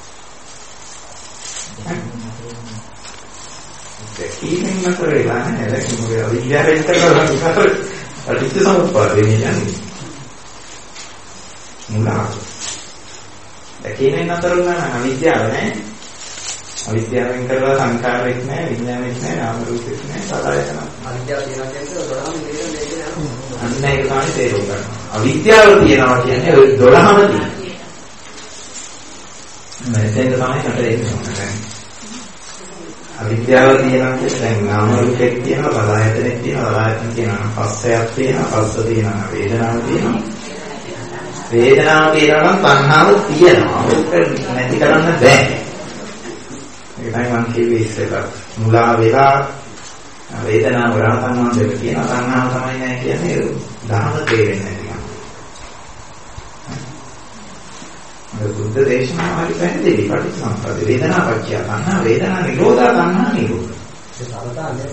ඒකෙන් නතර වෙලා නැහැ. ඒක මොකද විද්‍යාවෙන් කරලා අටිච්ච සමුප්පාදේ කියන්නේ. මුලා. ඒකෙන් නතර වුණා නම් අවිද්‍යාව නැහැ. අවිද්‍යාවෙන් කරලා සංකාරයක් නැහැ, විඥානයක් නැහැ, නාම රූපයක් නැහැ, සලආයතන. අවිද්‍යාව තියෙනවා කියන්නේ 12ම තේරෙන්නේ මේක නෑ. අන්න ඒක තමයි තේරුම් ගන්න. අවිද්‍යාව තියෙනවා කියන්නේ ඔය 12ම තියෙනවා. මෙතෙන් තමයි මට එන්නේ. අවිද්‍යාව තියෙනවා කියන්නේ දැන් නාම රූපයක් තියෙනවා, සලආයතනෙක් තියෙනවා, සලආයතන තියෙනවා, පස්සයක් තියෙනවා, පස්ස තියෙනවා, වේදනාවක් තියෙනවා. වේදනාව තියෙනවා නම් තණ්හාව තියෙනවා. ඒක නැති කරන්න බෑ. ඒකයි මම කිව්වේ ඉස්සෙල්ලා. මුලා වෙලා වේදනාව රහතන් වහන්සේට කියනවා තණ්හාව තමයි නැහැ කියන්නේ ධර්ම තේරෙන්නේ නැහැ. බුද්ධ දේශනාව හරි පැහැදිලි පටිච්චසමුප්පාද වේදනාපච්චය තණ්හා වේදනා නිරෝධා තණ්හා නිරෝධ. ඒක තරතාන්නේ.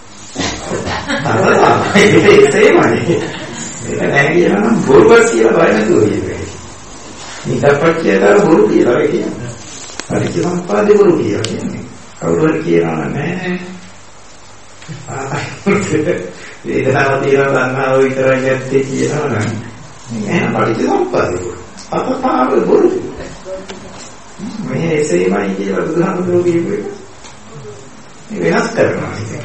ඒකමයි. ඒක නැහැ කියලා නම් බොරුවක් කියලා බය නැතුව කියන්නේ. නිදාපච්චයතර බොරු කියලා කියන්නේ. පටිච්චසමුප්පාදේ බොරු කියලා කියන්නේ. කවුරු හරි කියනවා නෑ. වේදනාව තියෙනවා තණ්හාව විතරයි නැත්තේ කියනවා නම් නෑ පටිච්චසමුප්පාදේ. අපතාව බොරු. මේ එසේමයි කියලා බුදුහාමුදුරුවෝ කියපු එක. මේ වෙනස් කරනවා ඉතින්.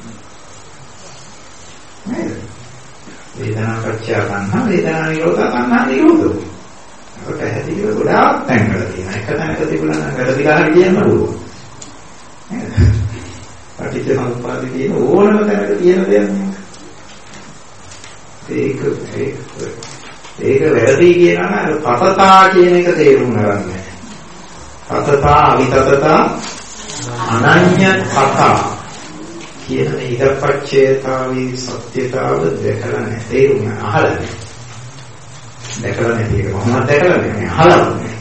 නේද? වේදනා පත්‍ය තණ්හා වේදනා නිරෝධ තණ්හා නිරෝධ. ඒක පැහැදිලිව ගොඩාක් තැන්වල තියෙනවා. එක තැනක තිබුණා නම් වැරදිලා හරි කියන්න ඕන. නේද? පටිච්චසමුප්පාදේ තියෙන ඕනම තැනක තියෙන දෙයක් නේ. ඒක වැරදි කියනවා නම් පතතා කියන එක තේරුම් ගන්න. පතතා අවිතතතා අනඤ්‍ය කතා කියන ඉදපච්චේතාවී සත්‍යතාව දැකලා නැහැ. තේරුම් අහලා නැහැ. දැකලා නැති එක මොනවද දැකලා නැහැ. අහලා නැහැ.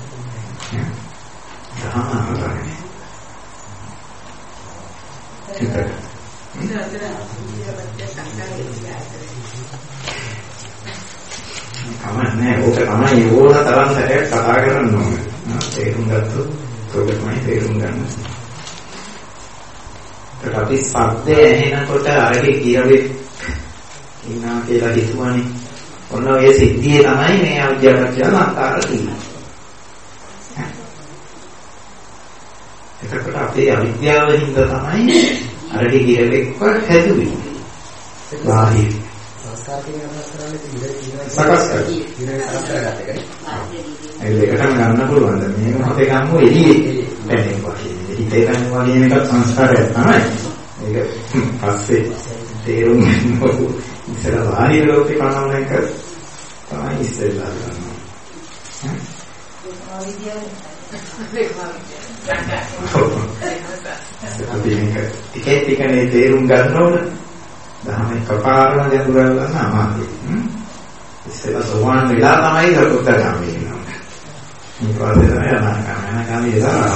කමන්නේ ඕක තමයි ඕන තරම් සැරයක් කතා කරන්න ඕනේ. තේරුම් ගත්තොත් ඕක තමයි තේරුම් ගන්න. ඒකට අපි සත්‍යය ඇහෙනකොට අරගේ කියවෙත් ඉන්නා කියලා හිතුවනේ. ඔන්න ඔය සිද්ධියේ තමයි මේ අවිද්‍යාව කියලා අන්තර තියෙන්නේ. ඒකට අපේ අවිද්‍යාව හින්දා තමයි අරගේ කියවෙක්ව හැදුවේ. බාහිර සකස් ඒකටම ගන්න පුළුවන්. මේ මොහොතේ ගන්නෝ එළියේ දැනෙන වගේ. හිතේ ගන්න වගේ එකක් සංස්කාරයක් තමයි. ඒක පස්සේ තේරුම් ගන්න ඉතල බාහිර ලෝකේ පනවන එක තමයි ඉස්සෙල්ලා ගන්නවා. අපි මේක ටිකේ තේරුම් ගන්න ඕන. දහමේ කපාරම ගැඹුරව ගන්න අමාරුයි. ඉස්සෙල්ලා සෝවාන් වෙලා තමයි සතුටගාමී වෙනවා. මේ පස්සේ අනාගාමී වෙලා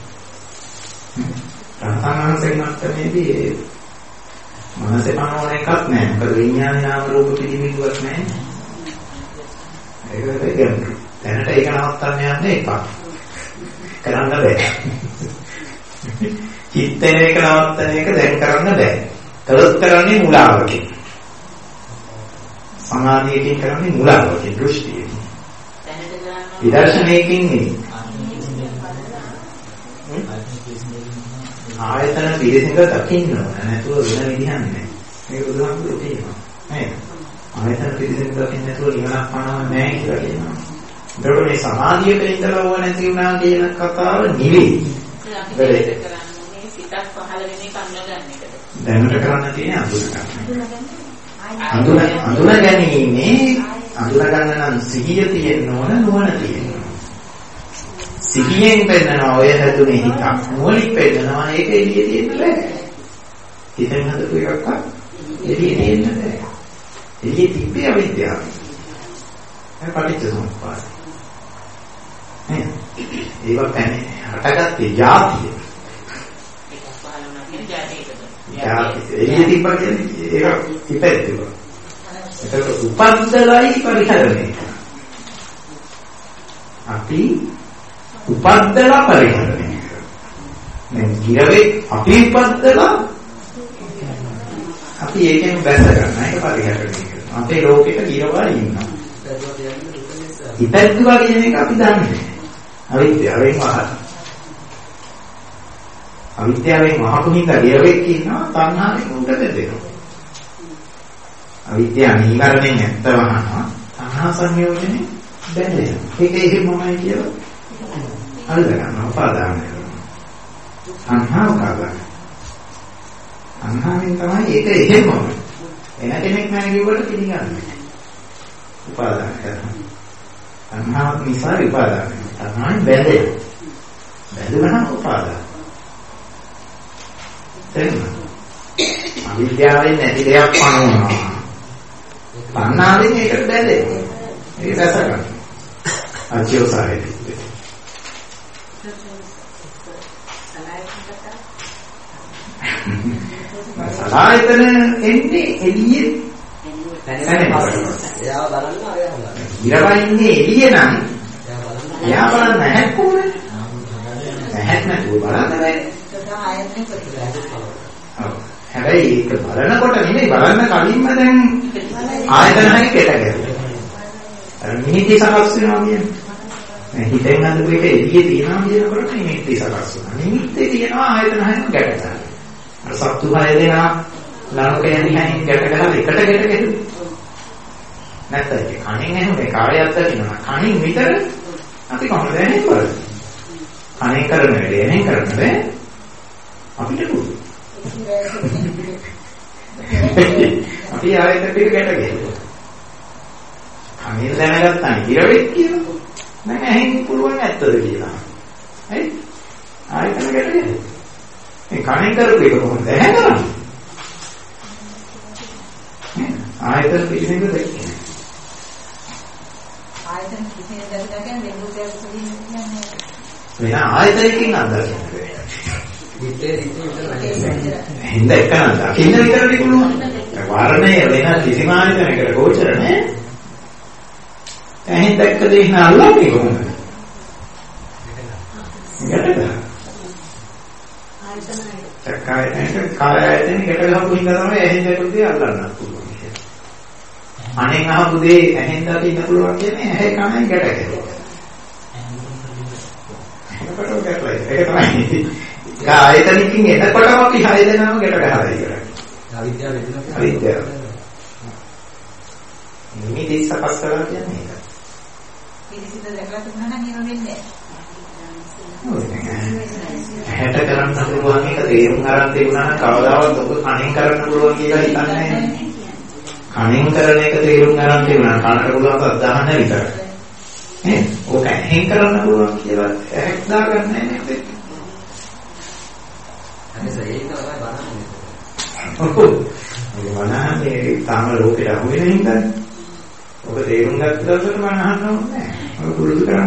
රහතන්වහන්සේ මට්ටමේදී මනසේ පනවන එකක් නැහැ. මොකද විඥාන නාම රූප පිළිමිලුවක් නැහැ. ඒක ගැඹුරු. දැනට ඒක නවත්තන්න යන්න එපා. කරන්න බෑ. චිත්තේ එක නවත්තන එක දැන් කරන්න බෑ. කළොත් කරන්නේ මුලාවකින්. සමාධියකින් කරන්නේ මුලාවකින් දෘෂ්ටියකින්. විදර්ශනයකින් නෙවෙයි. ආයතන පිළිසිඳ දකින්න ඕන. නැතුව වෙන විදිහක් නැහැ. මේක බුදුහාමුදුරුවෝ කියනවා. නේද? ආයතන පිළිසිඳ දකින්න නැතුව නිවනක් පනවන්නේ නැහැ කියලා කියනවා. ඒකට මේ සමාධියක ඉඳලා ඕව නැති වුණා කියන කතාව නෙවෙයි. දැනට කරන්න තියෙන අඳුන ගැනීමේ අඳුන ගන්න නම් සිහිය තියෙන්න ඕන නුවණ තියෙන්න ඕන. සිහියෙන් පෙන්නනවා ඔය හැදුනේ හිතක්. නුවණින් පෙන්නනවා ඒක එළියේ තියෙන්න බෑ. හිතෙන් හදපු එකක්වත් එළියේ තියෙන්න බෑ. එළියේ තිබ්බේ අවිද්‍යාව. ඒ පටිච්චසමුප්පාදය. නේද? ඒවා පැනේ හටගත්තේ જાතිය. ඒක පහළනවා කියන જાතියකට. එළියේ තිබ්බා කියන්නේ ඒක ඉපැද්දුවා. ඒක උපද්දලයි පරිහරණය. අපි උපද්දලා පරිහරණය. දැන් ගිරවේ අපි උපද්දලා අපි ඒකෙන් බැස ගන්න ඒක පරිහරණය කරනවා. අපේ ලෝකෙට ගිරවා ඉන්නවා. ඉපැද්දුවා කියන එක අපි දන්නේ. අවිද්‍යාවෙන් වහන. අවිද්‍යාවෙන් වහපු හින්දා ගිරවෙක් ඉන්නවා තණ්හාවෙන් උඩ දෙදෙනවා. අවිද්‍යාව නිවරණයෙන් ඇත්ත වහනවා තණ්හා සංයෝජනේ බැඳෙනවා. ඒක එහෙමමයි කියලා අල්ල ගන්නවා උපාදාන කරනවා. තණ්හාව කාගන්න. තණ්හාවෙන් තමයි ඒක එහෙමම. එන කෙනෙක් නැහැ කිව්වට පිළිගන්නේ. උපාදාන කරනවා. තණ්හාව නිසා උපාදාන කරනවා. තණ්හාවෙන් බැඳෙනවා. බැඳුනහම උපාදාන. තේරුණා? අවිද්‍යාවෙන් නැති දෙයක් පනවනවා. තණ්හාවෙන් ඒකට බැඳෙනවා. ඒක දැස ගන්න. අචියෝසාරේ. සලායතන එන්නේ එළියේ නැහැ. එයාව බලන්න අරයා බලන්න. ඉරවයින්නේ එළියේ නම් එයා බලන්න නැහැ කොහොමද? නැහැ නේද බලන්න බෑ. හැබැයි ඒක බලනකොට නෙමෙයි බලන්න කලින්ම දැන් ආයතන හරි කෙට ගැහුවා. අර නිමිති සකස් වෙනවා කියන්නේ. හිතෙන් හදපු එක එළියේ තියනවා කියනකොට නිමිති සකස් වෙනවා. නිමිත්තේ තියෙනවා ආයතන හරිම ගැට ගන්නවා. අර සත්තු හය දෙනා ලනුකයන් දිහාින් ගැට ගහලා එකට ගැට ගැහුවා. නැත්නම් ඒක කණෙන් ඇහුනේ කායයත් දකින්නවා. කණින් විතර අපි කොහොමද එන්නේ බලන්න. කණෙන් කරන වැඩේ නේ කරන්නේ අපිට පුළුවන්. අපි ආයෙත් පිට ගැට ගැහුවා. කණෙන් දැනගත්තා ඉරවෙක් කියලා. නැත්නම් ඇහෙන් පුළුවන් ඇත්තද කියලා. හරි? ආයෙත් ගැට ගැහුවා. මේ කණෙන් කරපු එක කොහොමද ඇහෙනවා? ආයතන පිළිසින්ද දෙන්නේ. ආයතන පිළිසින්ද දැක්කම මේ රූපය පිළිසින්ද වෙන ආයතනයකින් අඳගන්නේ. හින්ද එකන දකින්න විතරනේ පුළුවන්. වර්ණය වෙන කිසිම ආයතනයකට ගෝචර නෑ. එහෙන් දැක්ක දේ නල්ලන්නේ කොහොමද? ගැටද? ආයතනයක කාය ආයතනයකට ගහපු හින්දා තමයි එහෙන් දැක්ක දේ අල්ලන්නත් පුළුවන්. අනෙන් අහපු දේ ඇහෙන් දකින්න පුළුවන් කියන්නේ ඇහැ කනයි ගැට ගැහෙනවා. එතකොට ගැටලයි. ඒක තමයි. ආයතනකින් එනකොටම අපි හය දෙනාම ගැට ගහලා ඉවරයි. අවිද්‍යාව වෙනවා. අවිද්‍යාව. නිමිති සකස් කරලා කියන්නේ ඒක. පිළිසින්ද දැකලා තුනක් නේම වෙන්නේ නැහැ. හැට කරන්න පුළුවන් එක තේරුම් ගන්න තිබුණා නම් කවදාවත් ඔබ කණෙන් කරන්න පුළුවන් කියලා හිතන්නේ නැහැ. කණෙන් කරන එක තේරුම් ගන්න තිබුණා කනට පුළුවන් දාන්න විතරයි. නේද? ඕක ඇහෙන් කරන්න පුළුවන් කියලා ඇහෙක් දාගන්න නැහැ නේද? අනේ ඒක තමයි බලන්නේ. ඔව්. මේ වනානේ තාම ලෝකෙට අහු වෙන හින්දානේ. ඔබ තේරුම් ගත්ත දවසට මම අහන්න ඕනේ නැහැ. ඔබ පුරුදු කරන්න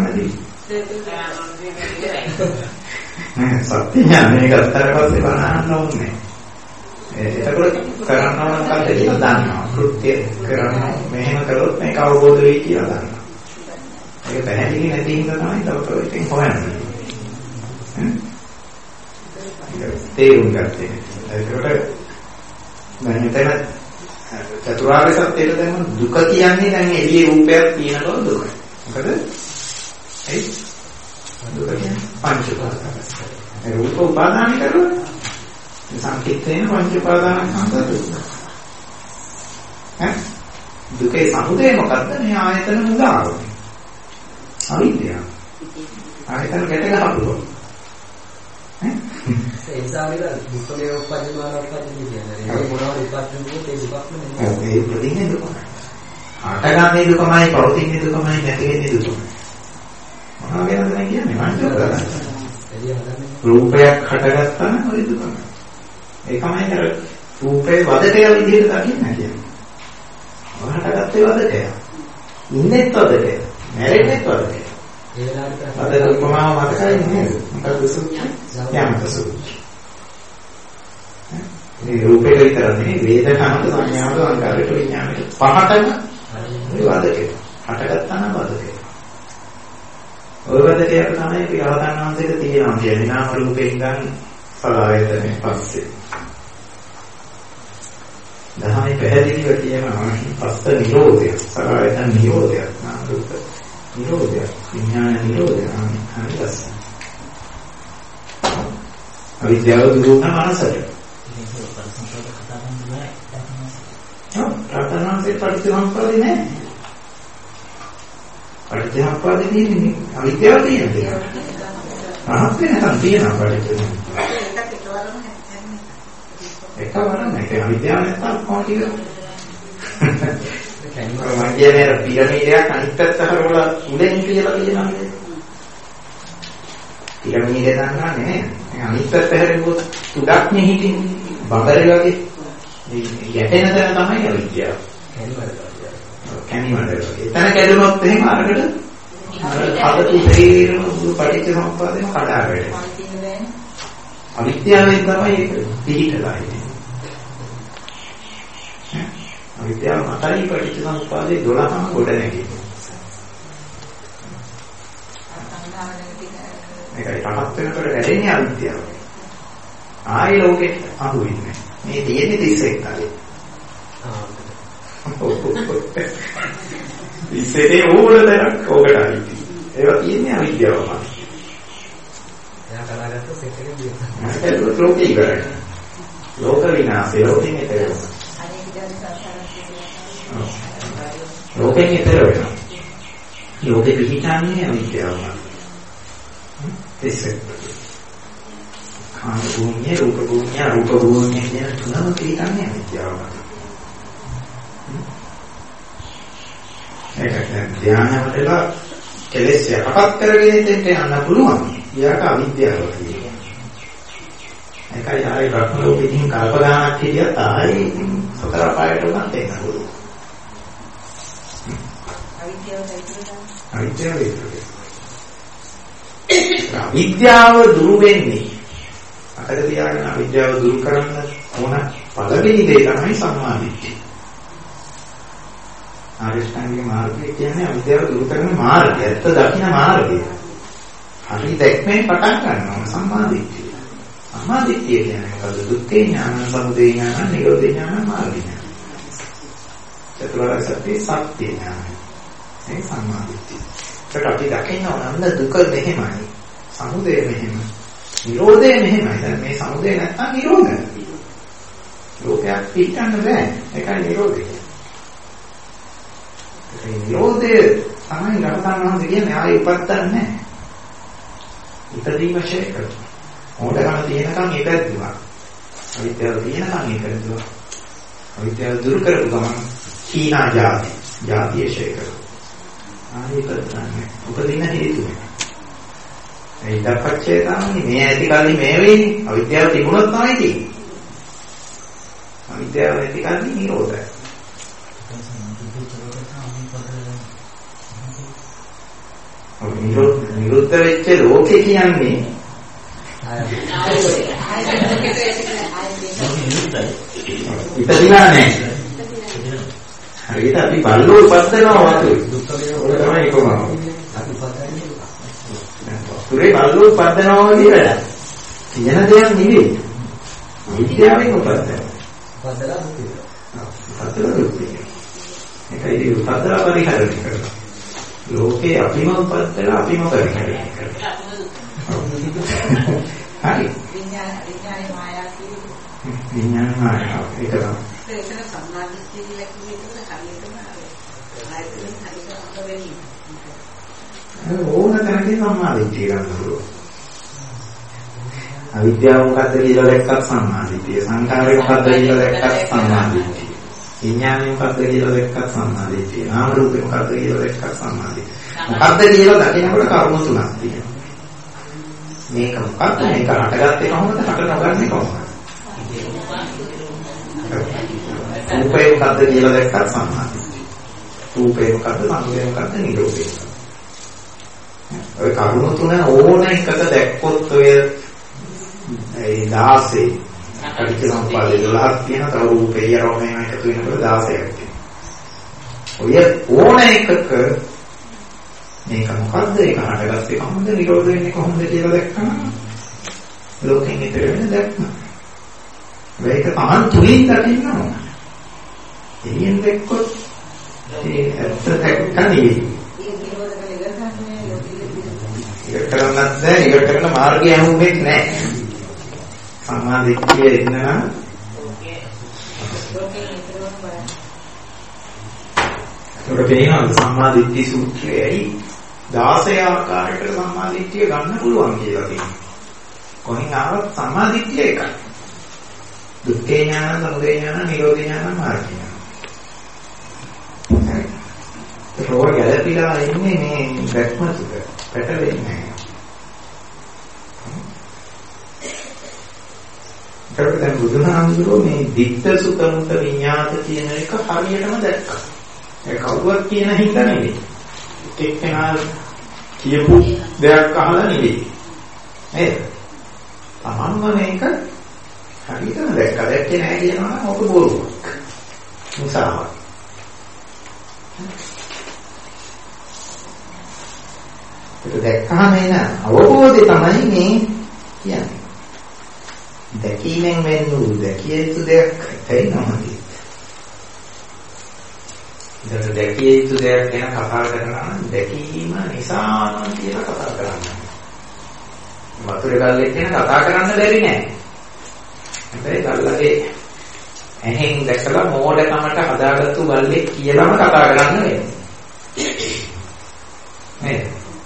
තියෙන්නේ. සත්‍ය ඥානය ගත්තට පස්සේ මම අහන්න ඕනේ නැහැ. එතකොට කරන්න ඕන කද්ද කියලා දන්නවා. කෘත්‍ය කරන්න මෙහෙම කළොත් මේක අවබෝධ වෙයි කියලා දන්නවා. ඒක පැහැදිලි නැති හින්දා තමයි තව ඉතින් හොයන්නේ. තේරුම් ගත්තේ. ඒකට මම හිතන චතුරාර්ය සත්‍යයට දැන් දුක කියන්නේ දැන් එළියේ රූපයක් තියෙනකොට දුක. මොකද? ඒ දුක කියන්නේ පංච උපාදාන. ඒ රූප උපාදාන කරුවා. සංකීර්ණ පංච උපාදාන සංකල්ප. දුකේ සමුදය මොකද්ද? මේ ආයතන මුලාව. අවිද්‍යාව. ආයතන ගැට ගහපුවා. ඒ නිසා වල දුක්ඛේ උපදිනවා කියන්නේ ඒක මොනවද ඉපදින්නේ ඒ දුකක් නෙමෙයි. ඒ ප්‍රතිනේ දුක. හටගන්නේ දුකමයි, පවතින්නේ දුකමයි, නැති වෙන්නේ දුකමයි. මොනවා ගැනද කියන්නේ? මම රූපයක් හටගත්තා නම් ඔය දුක. ඒකමයි අර රූපේ වදකය විදිහට දකින්න කියන්නේ. හටගත්තේ වදකය. ඉන්නේත් වදකය. මැරෙන්නේත් වදකය. ඒ වෙලාවට අද උපමාව මතකයි නේද? මොකද සුඛ යාමක සුඛ. මේ රූපේ විතර නෙවෙයි වේදනාවට සංඥාවට අංගාරයට විඥානයට පහටම මේ වදකය. හටගත්තා නම් වදකය. ඔය වදකයට තමයි අපි රහතන් වහන්සේට තියෙනවා කියන්නේ නාම රූපයෙන් ගන්න සලආයතනෙ පස්සේ. දහමේ පැහැදිලිව කියනවා පස්ස නිරෝධය සලආයතන නිරෝධය නාම රූප නිරෝධය විඥාන නිරෝධය අනිවාර්යයි. අවිද්‍යාව දුරු කරන මනසට. රහතන්වහන්සේ පටිච්චසමුප්පාදේ නැහැ. පටිච්චසමුප්පාදේ තියෙන්නේ අවිද්‍යාව තියෙන්නේ. රහත් වෙනකන් තියෙනවා පටිච්චසමුප්පාදේ. එකවරම ඒක අවිද්‍යාව නැත්තම් කොහොමද කියන්නේ? මම කියන්නේ පිරමීඩයක් අනිත් පැත්ත හරවලා උඩින් කියලා කියනවා නේද? පිරමීඩය දන්නා නේ. අනිත් පැත්ත හැරෙමුත් උඩක් නේ හිටින්නේ. බබරේ වගේ. යැපෙන තැන තමයි අවිද්‍යාව. කැණිවල. එතන කැඩුනොත් එහෙම අරකට අර තුතේරම පටිච්චසමුප්පාදේම කඩා වැටෙනවා. අවිද්‍යාවෙන් තමයි ඒක පිළිහිටලා ඉන්නේ. අවිද්‍යාව මතයි පටිච්චසමුප්පාදේ 12ම ගොඩ නැගෙන්නේ. මේකයි රහත් වෙනකොට වැඩෙන්නේ අවිද්‍යාව. ආයි ලෝකෙට අහු වෙන්නේ. මේ තියෙන්නේ 31 කාලේ. ඉතින් ඕනතරම් ඕකට අයිති. ඒවා තියෙන්නේ අවිද්‍යාවමයි. එයා කලාගත්ත සෙට් එකෙන් දියුණා. ඒක ලෝකේ ඉවරයි. ලෝක විනාශය ලෝකෙන් ඈතර වෙනවා. ලෝකෙන් ඈතර වෙනවා. ලෝකෙ පිහිටන්නේ අවිද්‍යාවමයි. ඒක කාම භූමිය, රූප භූමිය, අරූප භූමිය කියන තුනම පිළිගන්නේ අවිද්‍යාවමයි. ඒකට ධ්‍යානවලලා කෙලෙස් යටපත් කරගෙන දෙන්න යන්න පුළුවන්. ඊට අවිද්‍යාව කියනවා. ඒකයි ආයි බ්‍රහ්ම ලෝකෙකින් කල්ප ගානක් හිටියත් ආයි සතර පායට උනත් එන්න පුළුවන්. අවිද්‍යාව දුරු වෙන්නේ අතට තියාගෙන අවිද්‍යාව දුරු කරන්න ඕන පළවෙනි දේ තමයි සම්මාදිට්ඨිය. ආරියෂ්ඨාංගික මාර්ගය කියන්නේ අවිද්‍යාව දුරු කරන මාර්ගය. ඇත්ත දකින්න මාර්ගය. හරි දැක්මෙන් පටන් ගන්නවා සම්මාදිට්ඨිය. සම්මාදිට්ඨිය කියන්නේ මොකද? දුක්ඛේ ඥාන, සමුදය ඥාන, නිරෝධ ඥාන, මාර්ග ඥාන. චතුරාර්ය සත්‍ය සත්‍ය ඥාන. ඒ සම්මාදිට්ඨිය. ඒකට අපි දකින්න ඕන දුක මෙහෙමයි. සමුදය මෙහෙමයි. නිරෝධය මෙහෙමයි. දැන් මේ සමුදය නැත්තම් නිරෝධය. ලෝකයක් පිටින්න බෑ. ඒකයි නිරෝධය. ඒ නිරෝධය තමයි රහතන් වහන්සේ කියන්නේ ආයෙ උපත්තන්නේ නැහැ. ඉපදීම ශේක. ඕඩකම තියෙනකන් ඉපැද්දුවා. අවිද්‍යාව තියෙනකන් ඉපැද්දුවා. අවිද්‍යාව දුරු කරපු ගමන් කීනා ජාති. ජාතිය ශේක. ආයෙ ඉපදන්නේ. උපදින හේතුව. ඒ ඉදපච්චේ තමයි මේ ඇති කල්ලි මේ වෙන්නේ. අවිද්‍යාව තිබුණොත් තමයි තියෙන්නේ. අවිද්‍යාව නැති කල්ලි නිරෝධය. නිරුද්ධ වෙච්ච ලෝකේ කියන්නේ ඉපදිනා නෑ. හරියට අපි බල්ලෝ උපදිනවා වගේ. දුක්ඛ වේදනා තමයි කොහොමද? අපි උපදින්නේ. සුරේ බල්ලෝ උපදිනවා වගේ වැඩ. කියන දෙයක් නෙවෙයි. විද්‍යාවෙන් උපදිනවා. උපදලා දුක්. ඒකයි උපදලා පරිහරණය කරනවා. ලෝකේ අපිම උපදලා අපිම පරිහරණය කරනවා. හරි. විඥානේ මායාව කියන්නේ. විඥාන මායාව ඒක තමයි. ඒකන සම්මාදිට්ඨිය කියලා කියන්නේ හරියටම ආයතනෙන් හරියට වෙන්නේ. ඕන තැනකින් සම්මාදිට්ඨිය ගන්න පුළුවන්. අවිද්‍යාව මොකද්ද කියලා දැක්කත් සම්මාදිට්ඨිය. සංකාරය මොකද්ද කියලා දැක්කත් සම්මාදිට්ඨිය. විඥානය මොකද්ද කියලා දැක්කත් සම්මාදිට්ඨිය. නාම රූපේ මොකද්ද කියලා දැක්කත් සම්මාදිට්ඨිය. මොකද්ද කියලා දකිනකොට කර්ම තුනක් තියෙනවා. මේක මොකක්ද? මේක හටගත්තේ කොහොමද? හට නොගන්නේ කොහොමද? රූපේ මොකද්ද කියලා දැක්කත් සම්මාදිට්ඨිය. රූපේ මොකද්ද? සංවේ මොකද්ද? නිරෝධේ. ඔය කරුණු තුන ඕන එකක දැක්කොත් ඔය ඒ 16 පටිච්චසමුප්පාදේ 12ක් තියෙන තව රූපේ යරෝමේම එකතු වෙනකොට 16ක් තියෙනවා. ඔය ඕන එකක මේක මොකද්ද? ඒක හටගත්තේ කොහොමද? නිරෝධ වෙන්නේ කොහොමද කියලා දැක්කම ලෝකෙන් ඈතර වෙන දැක්ම. මේක තමන් තුලින් දකින්න ඕන. එළියෙන් දැක්කොත් ඒ ඇත්ත දැක්කනේ. ඉවර කරන්නත් බැහැ, ඉවර කරන මාර්ගය හම්බෙන්නේ නැහැ. සම්මා දිට්ඨිය එන්න නම් ඒක පේනවා සම්මා දිට්ඨි සූත්‍රයයි 16 ආකාරයකට සම්මා දිට්ඨිය ගන්න පුළුවන් කියලා තියෙනවා. කොහෙන් ආවත් සම්මා දිට්ඨිය එකයි. දුක්ඛේ ඥාන, සමුදය ඥාන, නිරෝධ ඥාන, මාර්ග ඥාන. ඒක ගැළපීලා ඉන්නේ මේ දැක්ම තුල. පැටලෙන්නේ නැහැ. ඒකට දැන් බුදුහාමුදුරුවෝ මේ දිට්ඨ සුත මුත විඤ්ඤාත කියන එක හරියටම දැක්කා. ඒ කවුරුත් කියන හින්දා නෙවෙයි. එක්කෙනා කියපු දෙයක් අහලා නෙවෙයි. නේද? තමන්ම මේක හරියටම දැක්කා. දැක්කේ නැහැ කියනවා නම් ඕක බොරුවක්. මුසාවක්. ඒක දැක්කම එන අවබෝධය තමයි මේ කියන්නේ. දැකීමෙන් වෙන්නේ දැකිය යුතු දෙයක් තේිනවද? ඉතින් දැකිය යුතු දෙයක් ගැන කතා කරනවා නම් දැකීම නිසා කියලා කතා කරන්නේ. වතුරේ ගල්ලේ කියන කතා කරන්න බැරි නෑ. හැබැයි ගල්ලගේ ඇහෙන් දැකලා මෝඩකමට හදාගත්තු ගල්ලේ කියලාම කතා කරන්න වෙන්නේ. නේද?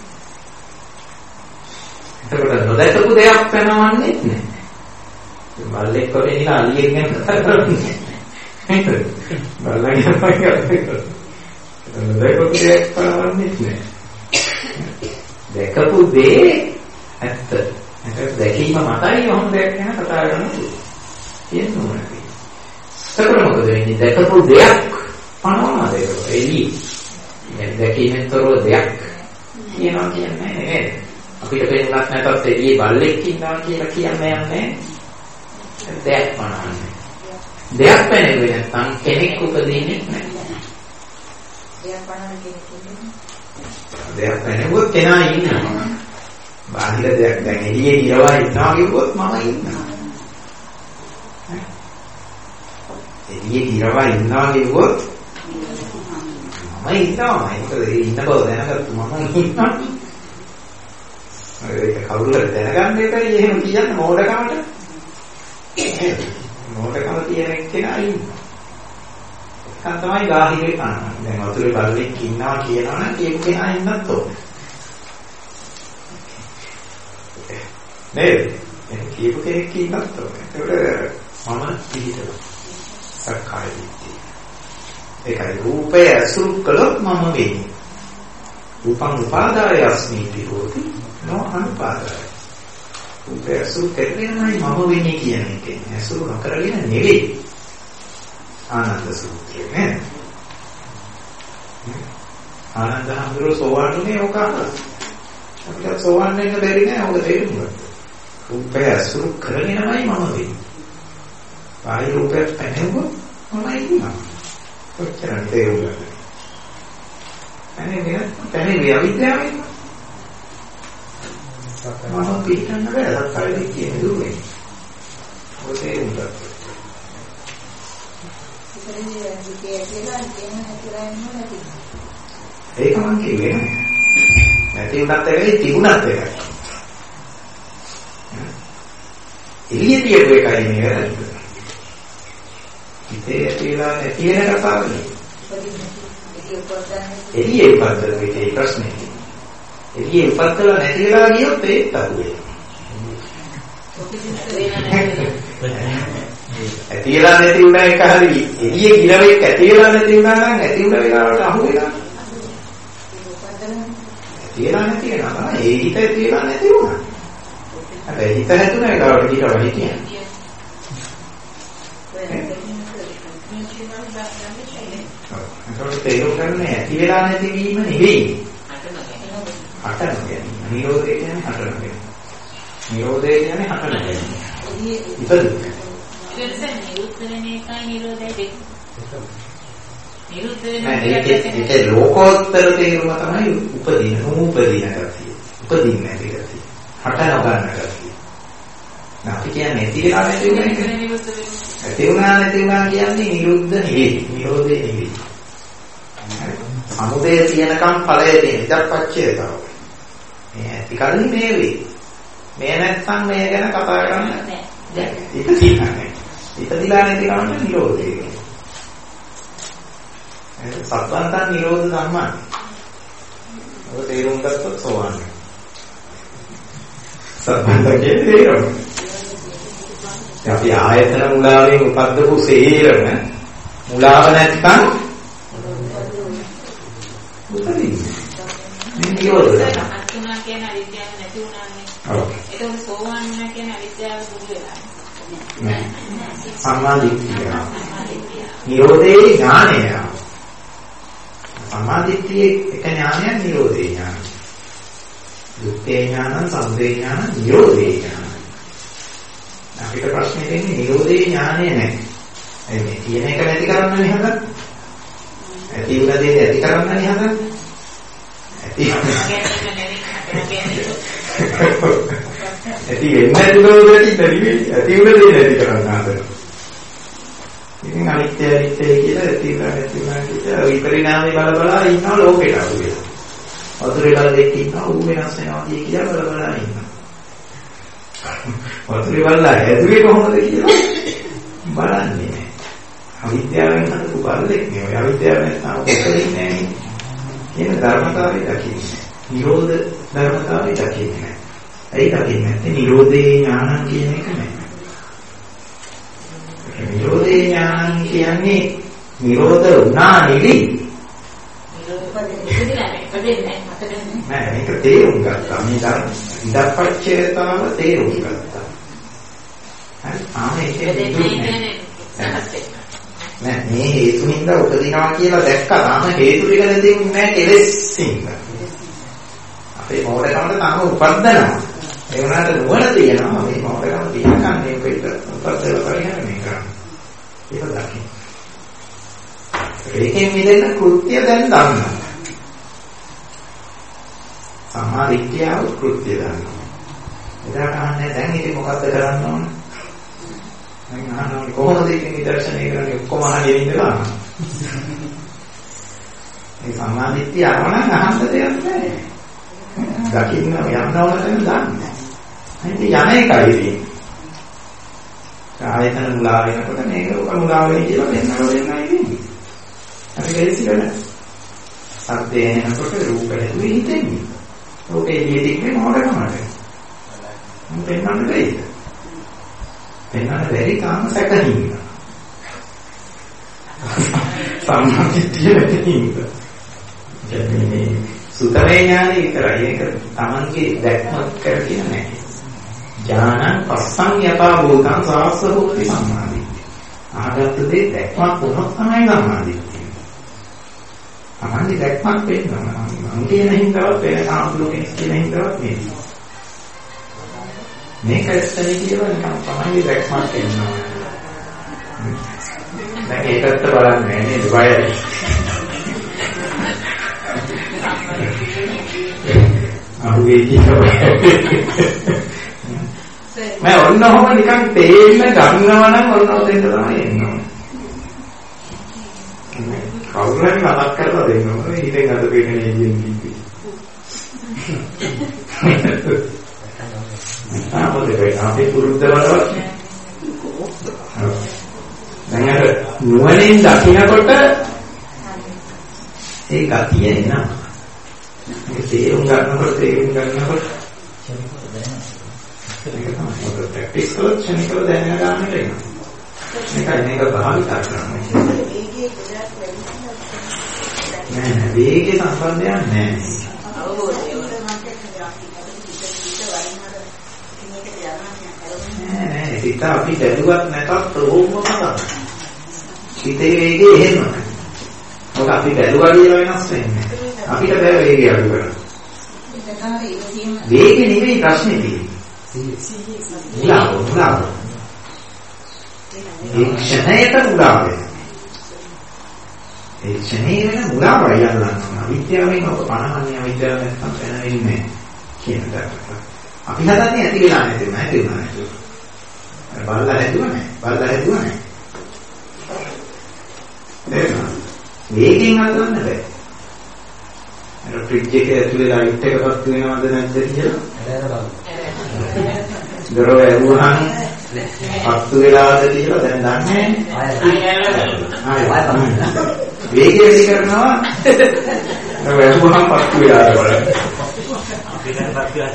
ඒකට නොදැකපු දෙයක් වෙනවන්නේ නැහැ. බල්ලෙක් වගේ ඉන්න අලියෙක් ගැන කතා කරන්නේ. නේද? බල්ලා ගැන කතා කරන්නේ. නොදැකපු දෙයක් වෙනවන්නේ නැහැ. දැකපු දේ ඇත්ත. ඒක දැකීම මතයි මොහොම දෙයක් ගැන කතා කරන්නේ. කියන්න ඕනේ. ඒකට මොකද වෙන්නේ? දැකපු දෙයක් පනවනවාද ඒක? එළිය. දැකීමෙන් තොරව දෙයක් කියනවා කියන්නේ නේද? අපිට පෙන්නක් නැතත් එළියේ බල්ලෙක් ඉන්නවා කියලා කියන්නේ නැහැ. දෙයක් පනවන්නේ. දෙයක් පෙනෙන්නේ නැත්නම් කෙනෙක් උපදින්නේ නැහැ. දෙයක් පනවන කෙනෙක් ඉන්නේ. දෙයක් පෙනෙවොත් කෙනා ඉන්නවා. බාහිර දෙයක් දැන් එළියේ ඉරවා ඉන්නවා කිව්වොත් මම ඉන්නවා. එළියේ ඉරවා ඉන්නවා කිව්වොත් මම ඉන්නවා. ඒක ඉන්න බව දැනගත්තු මම ඉන්නවා. ඒක කවුරුහරි දැනගන්න එකයි එහෙම කියන්නේ මෝඩකමට. මොකටද කියන එක්කෙනා ඉන්නවා. ඒකන් තමයි ගාහිරේ කනවා. දැන් වතුරේ බල්ලෙක් ඉන්නවා කියනවනම් ඒක කෙනා ඉන්නත් ඕනේ. නේද? එහෙනම් කියපු කෙනෙක් ඉන්නත් ඕනේ. ඒකට මම පිළිතල. සක්කාය දිට්ඨිය. ඒකයි රූපය අසුරු කළොත් මම වෙන්නේ. රූපං උපාදාය අස්මීති හෝති නෝ අනුපාදාය. රූපය අසුරු කරගෙනමයි මම වෙන්නේ කියන එකෙන්. අසුරු නොකරගෙන නෙවෙයි. ආනන්ද සූත්‍රය නේද? ආනන්ද හඳුරෝ සෝවාන්ුනේ ඔක අහලා. අපිට සෝවාන් වෙන්න බැරි නෑ ඔක තේරුම් ගන්න. රූපය අසුරු කරගෙනමයි මම වෙන්නේ. බාහිර රූපයක් පැනෙවුවොත් මම ඉන්නවා. කොච්චරද තේරුම් ගන්න. පැනේ අවිද්‍යාවෙන් මම පිටන්න බෑ. සක්කාය දිට්ඨිය නෙදුවේ. ඔය තේරුම් ගන්න. ඒක මං කිව්වේ නැති උනත් එකයි තිබුණත් එකයි. එළිය තියපු එකයි මේ වැරද්ද. ඉතේ ඇතිලා නැති වෙන කතාවනේ. එළිය උපද්දන එකේ ප්‍රශ්නේ. එළිය උපද්දලා නැති වෙලා ගියොත් ඒත් අහුවේ. ඇතිලා නැති වුණා එක හරි එළියේ ගිරවෙක් ඇතිලා නැති වුණා නම් ඇති වුණ වෙලාවට අහු වෙනවා. ඇතිලා නැති වෙනවා ඒ හිත ඇතිලා නැති වුණා. හැබැයි හිත හැදුනා ඒකට ඊට වඩා කියන්නේ. ඒකට තේරුම් ගන්න ඇති වෙලා නැති වීම නෙවෙයි. හට නොගැනීම. නිරෝධය කියන්නේ හට නොගැනීම. නිරෝධය කියන්නේ හට නොගැනීම. ඉතින් නිරුද්ධ වෙන එකයි නිරෝධය දෙක. නිරුද්ධ වෙන ඒක ලෝකෝත්තර තේරුම තමයි උපදින නූපදින ගතිය. උපදින්න නැති ගතිය. හට නොගන්න ගතිය. අපි කියන්නේ නැති වෙලා නැති වෙන එක. ඇති වුණා නැති වුණා කියන්නේ නිරුද්ධ නෙවෙයි. නිරෝධය නෙවෙයි. සමුදය තියෙනකම් ඵලය තියෙන. ඉදප්පච්චේතාව. මේ ඇති කලින් මේ වේ. මේ නැත්නම් මේ ගැන කතා කරන්න නැහැ. ඒක තියෙන්නේ. ඉපදිලා නැති කම නිරෝධය කියන්නේ. සත්වන්තං නිරෝධ ධම්මං. ඔය තේරුම් ගත්තොත් සෝවාන්. සත්වන්තකේ තේරුම. අපි ආයතන මුලාවෙන් උපද්දපු සේරම මුලාව නැත්නම් උපදින්නේ. මේ නිරෝධය. අත්ුණා කියන අවිද්‍යාව නැති වුණානේ. ඔව්. ඒක සෝවාන් වුණා කියන අවිද්‍යාව දුරු වෙලා. නෑ. සම්මාදිට්ඨිය. නිරෝධේ ඥානය. සම්මාදිට්ඨියේ එක ඥානයක් නිරෝධේ ඥානය. දුක්ඛේ ඥාන, සමුදය ඥාන, නිරෝධේ ඥාන. අපිට ප්‍රශ්නේ දෙන්නේ නිරෝධේ ඥානය නැහැ. මේ තියෙන එක නැති කරන්නනේ හදන්නේ. ඇති වුණ දේ ඇති කරන්නනේ හදන්නේ. ඇති වෙන්නේ නැති බව දැකීම ඇති වුණ දේ නැති කරන්න හදනවා. ඉතින් අනිත්‍ය අනිත්‍ය කියලා ඇති වුණ නැති වුණ කියලා විපරිණාමයේ බල ඉන්නවා ලෝකේට අහුවෙලා. වතුරේ බල දෙක ඉන්නවා ඌ වෙනස් වෙනවා කියලා බල ඉන්නවා. වතුරේ බලලා ඇදුවේ කොහොමද කියලා බලන්නේ නැහැ. අවිද්‍යාවෙන් හදපු බලලෙක් නෙවෙයි. අවිද්‍යාව නැත්නම් ඔකෙන්නේ නැහැ. කියන ධර්මතාවය දකින්නේ. නිරෝධ ධර්මතාවය දකින්නේ. ඒ දකින්නේ නැත්නම් නිරෝධේ ඥානං කියන එක නැහැ. නිරෝධේ ඥානං කියන්නේ නිරෝධ වුණා නෙවෙයි. නෑ මේක තේරුම් ගත්තා. මේ ධර්ම ඉදප්පච්චේතාව තේරුම් ගත්තා. හරි නෑ මේ හේතු හින්දා උපදිනවා කියලා දැක්කා. තාම හේතු ටික නැතිුනේ නෑ කෙලෙස් හින්දා. අපේ මොඩකමට තාම උපදිනවා. ඒ වුණාට නුවණ තියෙනවා. මේ මොඩකම තියෙනකන් මේක උපදිනවා පරිහරණය මේ කරන්නේ. ඒක දකින්න. ඒකෙන් මිදෙන්න කෘත්‍ය දැන් දන්නවා. සම්මාදිට්ඨියව කෘත්‍ය දන්නවා. එදාට අහන්නේ දැන් ඉතින් මොකද්ද කරන්න ඕන? මම අහනවා කොහොමද ඉතින් නිදර්ශනය කරන්නේ ඔක්කොම අහගෙන ඉඳලා. මේ සම්මාදිට්ඨිය අරගෙන අහන්න දෙයක් නැහැ. දකින්න යන්න ඕන තැන දන්න. අනිත් යන එකයි ඉතින්. ආයතන මුලා වෙනකොට මේක මුලා වෙයි කියලා වෙනව වෙනයි ඉන්නේ. අපි කෙලිසිකන සත්‍යය එනකොට රූප හැදුවේ හිතෙන්නේ. ඕකේ ඉතින්නේ මොකටද? මම පෙන්නන්න බැයිද? පෙන්නන්න බැරි තාම සැකහින්න. සම්මාදිට්ඨිය නැතිනම්. කියන්නේ සුතමේ ඥානෙ විතරයි. ඒක Tamange දැක්මක් කරගෙන නැහැ. ඥානං පස්සං යථා භූතං සාස්වභූති සම්මාදිට්ඨිය. අහගත්ත දේ දැක්මක් වුණොත් තමයි සම්මාදිට්ඨිය. Tamange දැක්මක් වෙන්නවා. මං කියන හින්දාවත් වෙන සාම්ප්‍රෝකෙන් කියන හින්දාවත් නෙවෙයි. මේක ඇත්තනේ කියලා නිකන් තමයි දැක්මක් එනවා. දැන් ඒකත් බලන්නේ නේද බයයි. අහුවේ කියනවා. මම ඔන්නෝම නිකන් තේින්න ගන්නවා නම් ඔන්න ඔතෙන්ට තමයි එන්නේ. කවුරුහරි මතක් කරලා දෙන්න ඕනේ. හිතෙන් අද පේන්නේ ඉන්නේ. අපේ පුරුද්ද වලවත් දැන් අර නුවණින් දකින්නකොට ඒ ගතිය එනවා. ඒක තේරුම් ගන්නකොට ඒක ප්‍රැක්ටිස් කරලා ක්ෂණිකව දැනගන්න ගන්නට එනවා. මේක භාවිතා කරනවා. නෑ වේගේ සම්බන්ධයක් නෑ. හිත අපි දැඩුවත් නැතත් ඕමම තමයි. හිතේ වේගය එහෙමයි. මොකද අපි දැඩුවා කියලා වෙනස් වෙන්නේ. අපිට බෑ වේගය අඩු කරන්න. වේගය නෙවෙයි ප්‍රශ්නේ තියෙන්නේ. මුලාව. ඒ ක්ෂණයට මුලාව වෙනවා. ඒ ක්ෂණේ වෙන මුලාව යනවා. අවිද්‍යාවෙන් ඔබ පණහන්නේ අවිද්‍යාව නැත්නම් වෙන්නේ කියන දේ. අපි හදන්නේ ඇති වෙලා නැති වුණා. බලලා හැදුවා නෑ. වේගෙන් හදන්න බෑ. අර ෆ්‍රිජ් එකේ ඇතුලේ ලයිට් එක පත් වෙනවද නැද්ද කියලා. දරෝ ඇරුවහන් පත්තු වෙලාද කියලා දැන් දන්නේ නැහැ. වේගය වැඩි කරනවා. ඇරුවහන් පත්තු වෙලාද බලන්න. අපිට පත්තු වෙලාද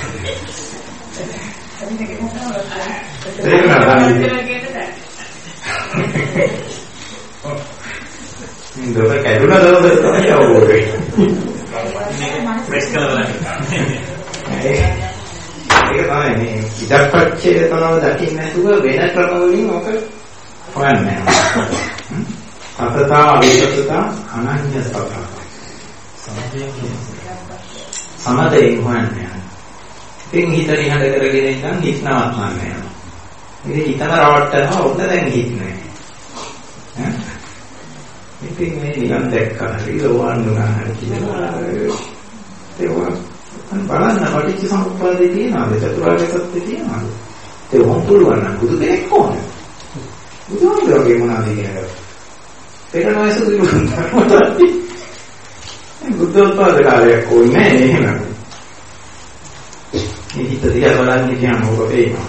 දොර කැඩුනා දවස් තමයි අවබෝධ වෙන්නේ. ප්‍රෙස් කරලා ඒක තමයි මේ ඉදක්පච්චේ තනව දකින්න නැතුව වෙන ක්‍රම වලින් ඔක හොයන්නේ නැහැ. අතතා අවිසතතා අනන්‍ය සතා. සමතේ හොයන්නේ. ඉතින් හිත නිහඬ කරගෙන ඉඳන් හිත නවත්වන්න යනවා. ඉතින් හිතන රවට්ටනවා ඔන්න දැන් හිත නැහැ. ඉතින් මේ නිකන් දැක්කා හරි ලෝවන් නුනා හරි කියලා ඒක බලන්න පටිච්ච සමුප්පාදේ තියනවාද චතුරාර්ය සත්‍ය තියනවාද ඒක වොන් පුළුවන් නම් බුදු කෙනෙක් ඕනේ බුදුන්ගේ මොනවාද කියනවා ඒක නෝයස දුරුන්තරයි බුද්ධෝත්පාද කාලයක් ඕනේ එහෙම මේ හිත දිහා බලන්නේ කියනවා ඔබ පේනවා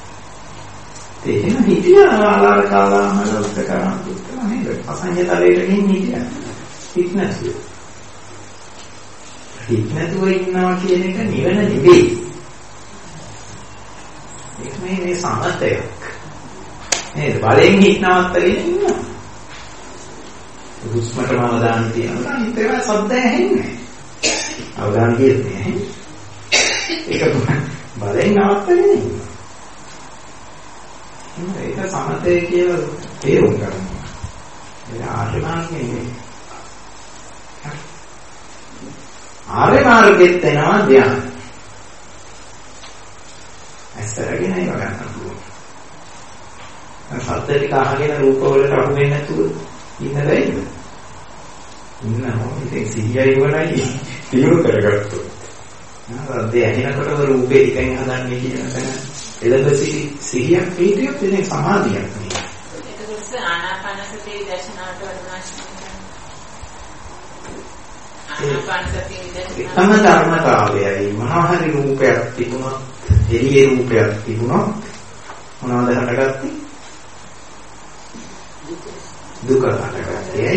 තේරෙන හිතිය ආලාර කාලාමල උත්තරා නේද අසංයතලයට ගිහින් හිටියා හිත නැතුව ඉන්නවා කියන එක නිවන නෙවෙයි ඒක මේ සමතයක් නේද බලෙන් හිත නවත්තගෙන ඉන්නවා හුස්මට මම දාන්න තියෙනවා අනිත් ඒවා සද්ද ඇහෙන්නේ අවදාන කියන්නේ ඒක බලෙන් නවත්තගෙන ඉන්නවා ඒක සමතය කියලා තේරුම් ගන්න. ඒ ආර්යමාර්ගයේ ආර්ය මාර්ගෙත් වෙනවා ධ්‍යාන. ඇස්තරගෙන ඒක ගන්න පුළුවන්. සත්‍ය ටික අහගෙන රූප වලට අහු වෙන්නේ නැතුව ඉන්න බැයිද? ඉන්නවා. ඉතින් සිහියයි වලයි තියුණු කරගත්තොත්. නේද? ඇහෙනකොටම රූපේ ටිකෙන් හදන්නේ කියන තැන එළඹ සිහියක් පිටියක් තියෙන සමාධියක් නේ. ඒකත් ආනාපානසති විදර්ශනාට වර්ණාශ්‍රම ආනාපානසති විදර්ශනා එකම ධර්මතාවයයි මනෝහරි රූපයක් තිබුණොත් එළියේ රූපයක් තිබුණොත් මොනවද හටගත්තේ? දුක හටගත්තේ.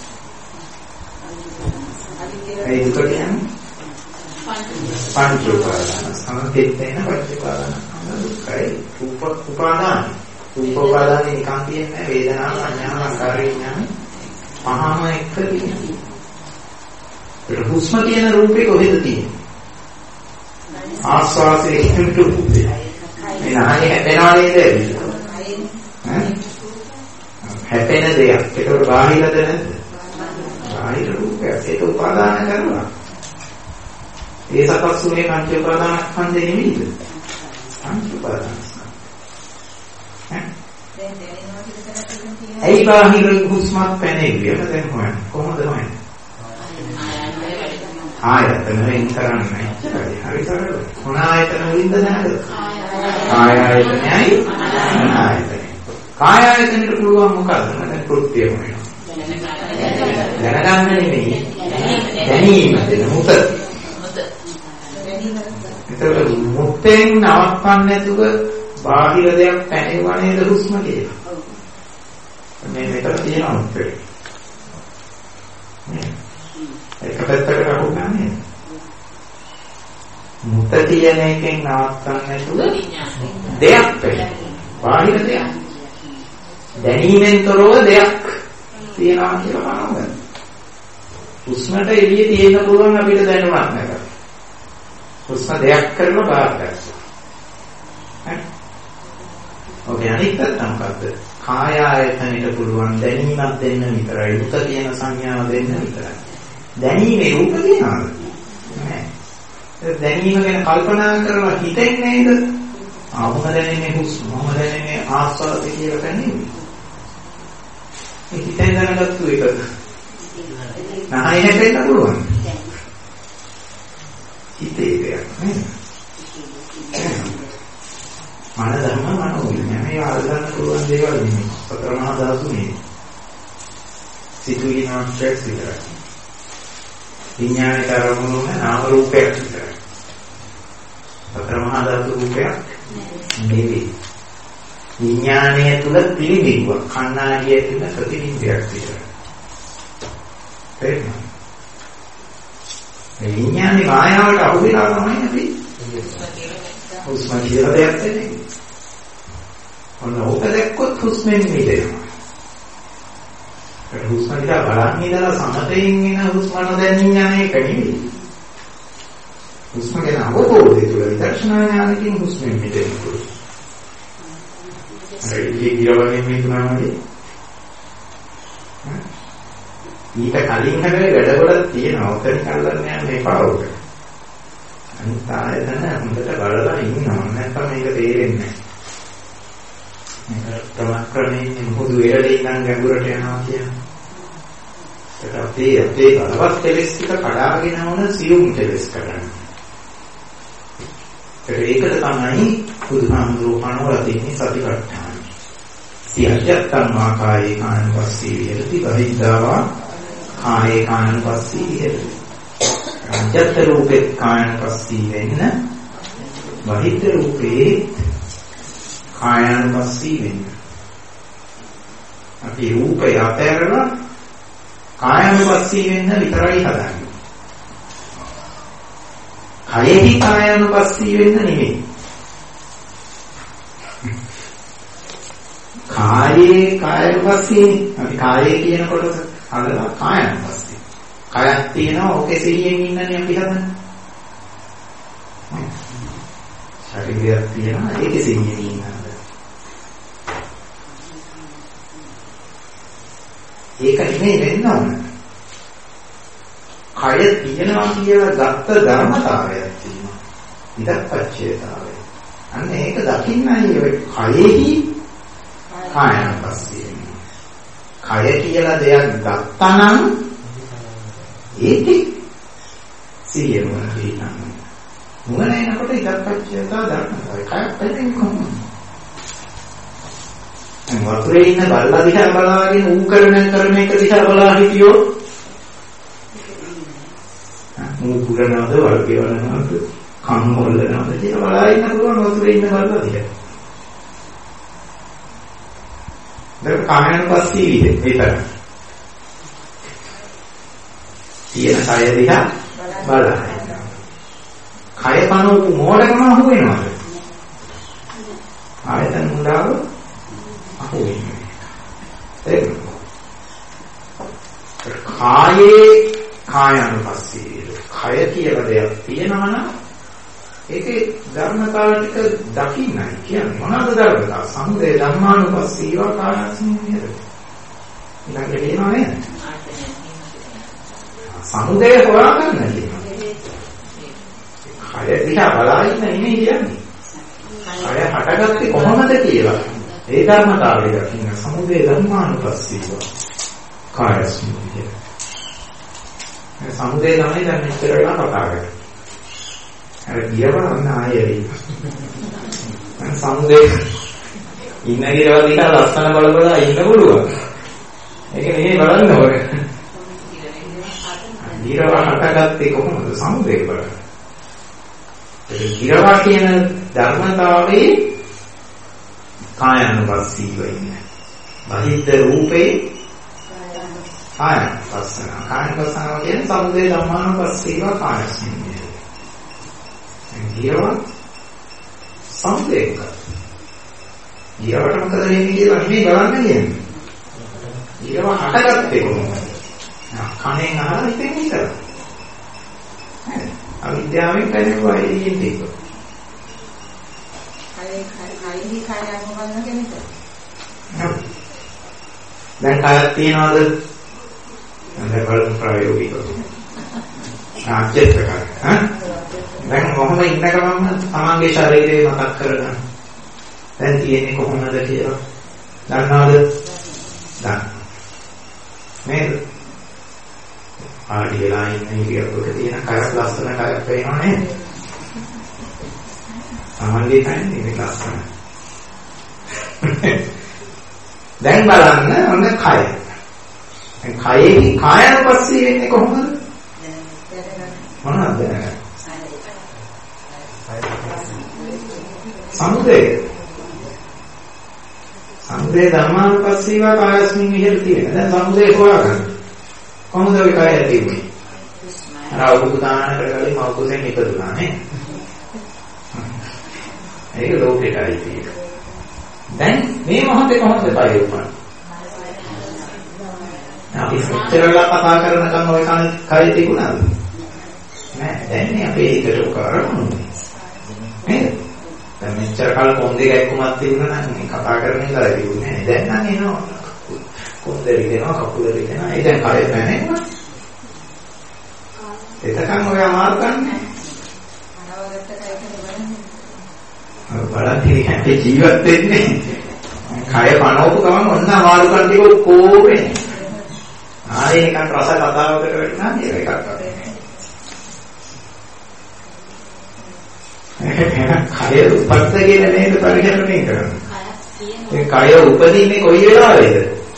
ඒ දුක කියන්නේ පංච උපාදාන සමතෙත් වෙන පංච උපාදාන දුක්ඛයි උපාදාන උපාදානේ නිකන් කියන්නේ වේදනාව සංඥා සංකාර විඥාන පහම එක තියෙනවා ඒක හුස්ම කියන රූපේ කොහෙද තියෙන්නේ ආස්වාසේ කියන රූපේ මේ නැහේ හැපෙනවා නේද හැපෙන දෙයක් ඒකට බාහිරද නැද්ද බාහිර රූපයක් ඒක උපාදාන කරනවා ඒ සකස් වුණේ පංච උපාදානස්කන්ධේ නෙමෙයිද? පංච උපාදානස්කන්ධ. ඇයි බාහිර හුස්මක් පැනෙන්නේ? දැන් හොයන්න. කොහොමද හොයන්නේ? ආයතන වෙන් කරන්නේ. හරි සරලයි. මොන ආයතන වලින්ද දැනගද? කාය ආයතනයයි ආයතනය. කාය ආයතනෙට පුළුවන් මොකද්ද? නැත්නම් කෘත්‍යය වෙනවා. දැනගන්න නෙමෙයි. දැනීම දෙන මුත. ඒතකොට මුත්තෙන් නවත්තන්න නැතුව බාහිර දෙයක් පැනෙවුවා නේද හුස්ම කියලා. මේ මෙතන තියෙන උත්තරේ. ඒක පැත්තකට අහුණා නේද? මුත කියන එකෙන් නවත්තන්න නැතුව දෙයක් පැනෙනවා. බාහිර දෙයක්. දැනීමෙන් තොරව දෙයක් තියනවා කියලා බලන්න. හුස්මට එළියේ තියෙන්න පුළුවන් අපිට දැනුමක් නැහැ. හුස්ම දෙයක් කරලා බාර ගන්නවා. ඔබ අනිත් පැත්ත මොකද්ද? කාය ආයතනෙට පුළුවන් දැනීමක් දෙන්න විතරයි. උත කියන සංඥාව දෙන්න විතරයි. දැනීමේ රූප තියනවාද? නැහැ. දැනීම ගැන කල්පනා කරලා හිතෙන්නේ නේද? ආවම දැනෙන්නේ හුස්ම, මම දැනෙන්නේ ආස්වාද කියලා දැනෙන්නේ. මේ හිතෙන් දැනගත්තු එකද? නැහැ හැදෙන්න පුළුවන්. හිතේ දෙයක් නේද? මන ධර්ම මනෝවිඤ්ඤාණය මේ ආදන්න පුළුවන් දේවල් නෙමෙයි. සතර මහා ධාතු නෙමෙයි. සිතුවිලි මාත්‍රයක් විතරයි. විඥානික අරමුණු නාම රූපයක් විතරයි. සතර මහා ධාතු රූපයක් නෙවෙයි. විඥානය තුල පිළිබිඹුවක් කණ්ණාඩිය තුල ප්‍රතිබිම්බයක් විතරයි. තේරුණා? මේ විඥානේ මායාවට අහු වෙලා තමයි අපි හුස්ම කියලා දෙයක් දෙන්නේ. ඔන්න ඕක දැක්කොත් හුස්මෙන් මිදෙනවා. ඒක හුස්ම දිහා බලන් ඉඳලා සමතෙන් එන හුස්ම නොදැනීම යන එක නෙවෙයි. හුස්ම ගැන අවබෝධය තුළ විදර්ශනා ඥානකින් හුස්මෙන් මිදෙන්න පුළුවන්. ඒ ගිරවන්නේ මේ තුනමදී. ඊට කලින් හැබැයි වැඩ ගොඩක් තියෙනවා. ඔතන කල්ලන්න යන්න එපා උක. අනිත් ආයතන හොඳට බලලා ඉන්නවා. නැත්නම් මේක තේරෙන්නේ නැහැ. මේක ප්‍රමාක්‍රමයෙන් මොහොදු වේරේ ඉඳන් ගැඹුරට යනවා කියන්නේ. ඒක අපේ බලවත් කෙලෙස් ටික කඩාගෙන වුණ සියුම් කෙලෙස් කරන්නේ. ඒකට තමයි බුදුහාමුදුරුවෝ පනවලා තියෙන්නේ සතිපට්ඨාන. සියජත්තං මාකායේ කායනුපස්සී විහෙරති බහිද්ධාවා කායේ කායනුපස්සී විහෙරති. අජත්ත රූපේ කායනුපස්සී වෙන්න බහිද්ධ රූපේ කායනුපස්සී වෙන්න. අපි රූපය අතහැරලා කායනුපස්සී වෙන්න විතරයි හදන්නේ. කයෙහි කායනුපස්සී වෙන්න නෙමෙයි. කායේ කායනුපස්සී අපි කායේ කියන කොටස හදලා කායනුපස්සී. කයක් තියෙනවා ඔකේ සිහියෙන් ඉන්නනේ අපි හදන්නේ. ශරීරයක් තියෙනවා ඒකේ සිහියෙන් ඉන්නවා. ඒක නෙමෙයි වෙන්න ඕන. කය තියෙනවා කියලා ගත්ත ධර්මතාවයක් තියෙනවා. ඉදප්පච්චේතාවය. අන්න ඒක දකින්නයි ඔය කයෙහි කායනුපස්සී. කය කියලා දෙයක් ගත්තා නම් ඒකේ සිහිය මොන කියනවා. මොන එනකොට ඉදප්පච්චේතාව ධර්මතාවය. කයක් පැත්තෙන් කොහොමද? වතුරේ ඉන්න බල්ලා දිහා බලාගෙන ඌ කරන එක දිහා බලා හිටියෝ ඌ පුරනවද වල් කියවනවද කන් හොල්ලනවද කියලා බලා ඉන්න පුළුවන් වතුරේ ඉන්න බල්ලා දිහා. දැන් කායනුපස්සී විතර. තියෙන කය දිහා බලන්න. කය පනෝපු මොඩකම අහු වෙනවද? ආයතන මුලාව කායේ කායනුපස්සී. කය කියලා දෙයක් තියෙනවා නම් ඒකේ ධර්මතාව ටික දකින්නයි කියන්නේ. මොනවාද ධර්මතාව? සමුදය ධම්මානුපස්සීව කායස්මින්නේද? ඊළඟට එනවා නේද? සමුදය හොයාගන්න කියනවා. කය දිහා බලා ඉන්න නෙමෙයි කියන්නේ. කය හටගත්තේ කොහොමද කියලා. ඒ ධර්මතාවය දකින්න සමුදය ධම්මානුපස්සීව කායස්මින්නේද? සමුදය තමයි දැන් මෙච්චර වෙලා කතා කරන්නේ. අර ගියවන්න ආයෙයි. සමුදය ඉන්න ගිරව දිහා ලස්සන බල ඉන්න පුළුවන්. ඒක නෙමෙයි බලන්න ඕනේ. ගිරව හටගත්තේ කොහොමද? සමුදය බලන්න. ඒ ගිරව කියන ධර්මතාවයේ කායනුපස්සීව ඉන්නේ. බහිද්ද රූපේ කායනුපස්සන. කායනුපස්සන කියන්නේ සමුදය ධම්මානුපස්සීව කායස්මින්නේ. ගිරව සමුදයක. ගිරවට මොකද වෙන්නේ කියලා නෙමෙයි බලන්න කියන්නේ. ගිරව හටගත්තේ කොහොමද? කණෙන් අහලා ඉතින් ඉතල. අවිද්‍යාවෙන් දැනෙනවා ඒක. කයි කයයක් මොකක්ද කෙනෙක්. දැන් කයක් තියනවාද? දැන් බලමු ප්‍රායෝගිකව. ආච්චිත් කරා. දැන් කොහොම ඉන්න ගමන්ම තමන්ගේ ශරීරය මතක් කරගන්න. දැන් තියෙන්නේ කොහොමද කියලා. දන්නවද? දන්න. නේද? ආඩි වෙලා ඉන්න ඉරියව්වක තියෙන කයක් ලස්සන කයක් පේනව නේද? තමන්ගේ කයනේ මේක ලස්සන. දැන් බලන්න ඔන්න කය. දැන් කයේ කායනුපස්සී වෙන්නේ කොහොමද? මොනවද? සමුදය. සමුදය ධර්මානුපස්සීවා කායස්මින් විහෙරති තියෙන. දැන් සමුදය හොයාගන්න. කොහොමද ඔය කය ඇති වෙන්නේ? අර අවබෝධාන කරගලි මෞකසෙන් ඉපදුනා නේ. ඒක ලෝකෙටයි තියෙන්නේ. දැන් මේ මොහොතේ කොහොමද කය උපන්නේ? අපි මෙච්චරලා කතා කරනකම් ඔය කය තිබුණාද? නෑ. දැන් නේ අපි ඒකට කරන්නේ. නේද? දැන් මෙච්චර කල් කොන්දේ ගැක්කුමක් තිබුණා නම් මේ කතා කරන ඉඳලා තිබුණේ නෑ. දැන් නම් එනවා. කොන්දේ රිදෙනවා, කකුල රිදෙනවා. ඒ දැන් කය පැනෙනවා. එතකන් ඔය අමාරු ගන්නෑ. බලන්න අපේ ජීවත් වෙන්නේ කය පනවපු ගමන් ඔන්න අමාරුකම් ටික ඔක්කොම එන්නේ. ආයේ නිකන් රස කතාවකට වෙන්නා නේද එකක් අතේ. කය උපත්ගෙන නේද පරිහරණය කරන්නේ. ඒ කය උපදින්නේ කොයි වෙලාවෙද?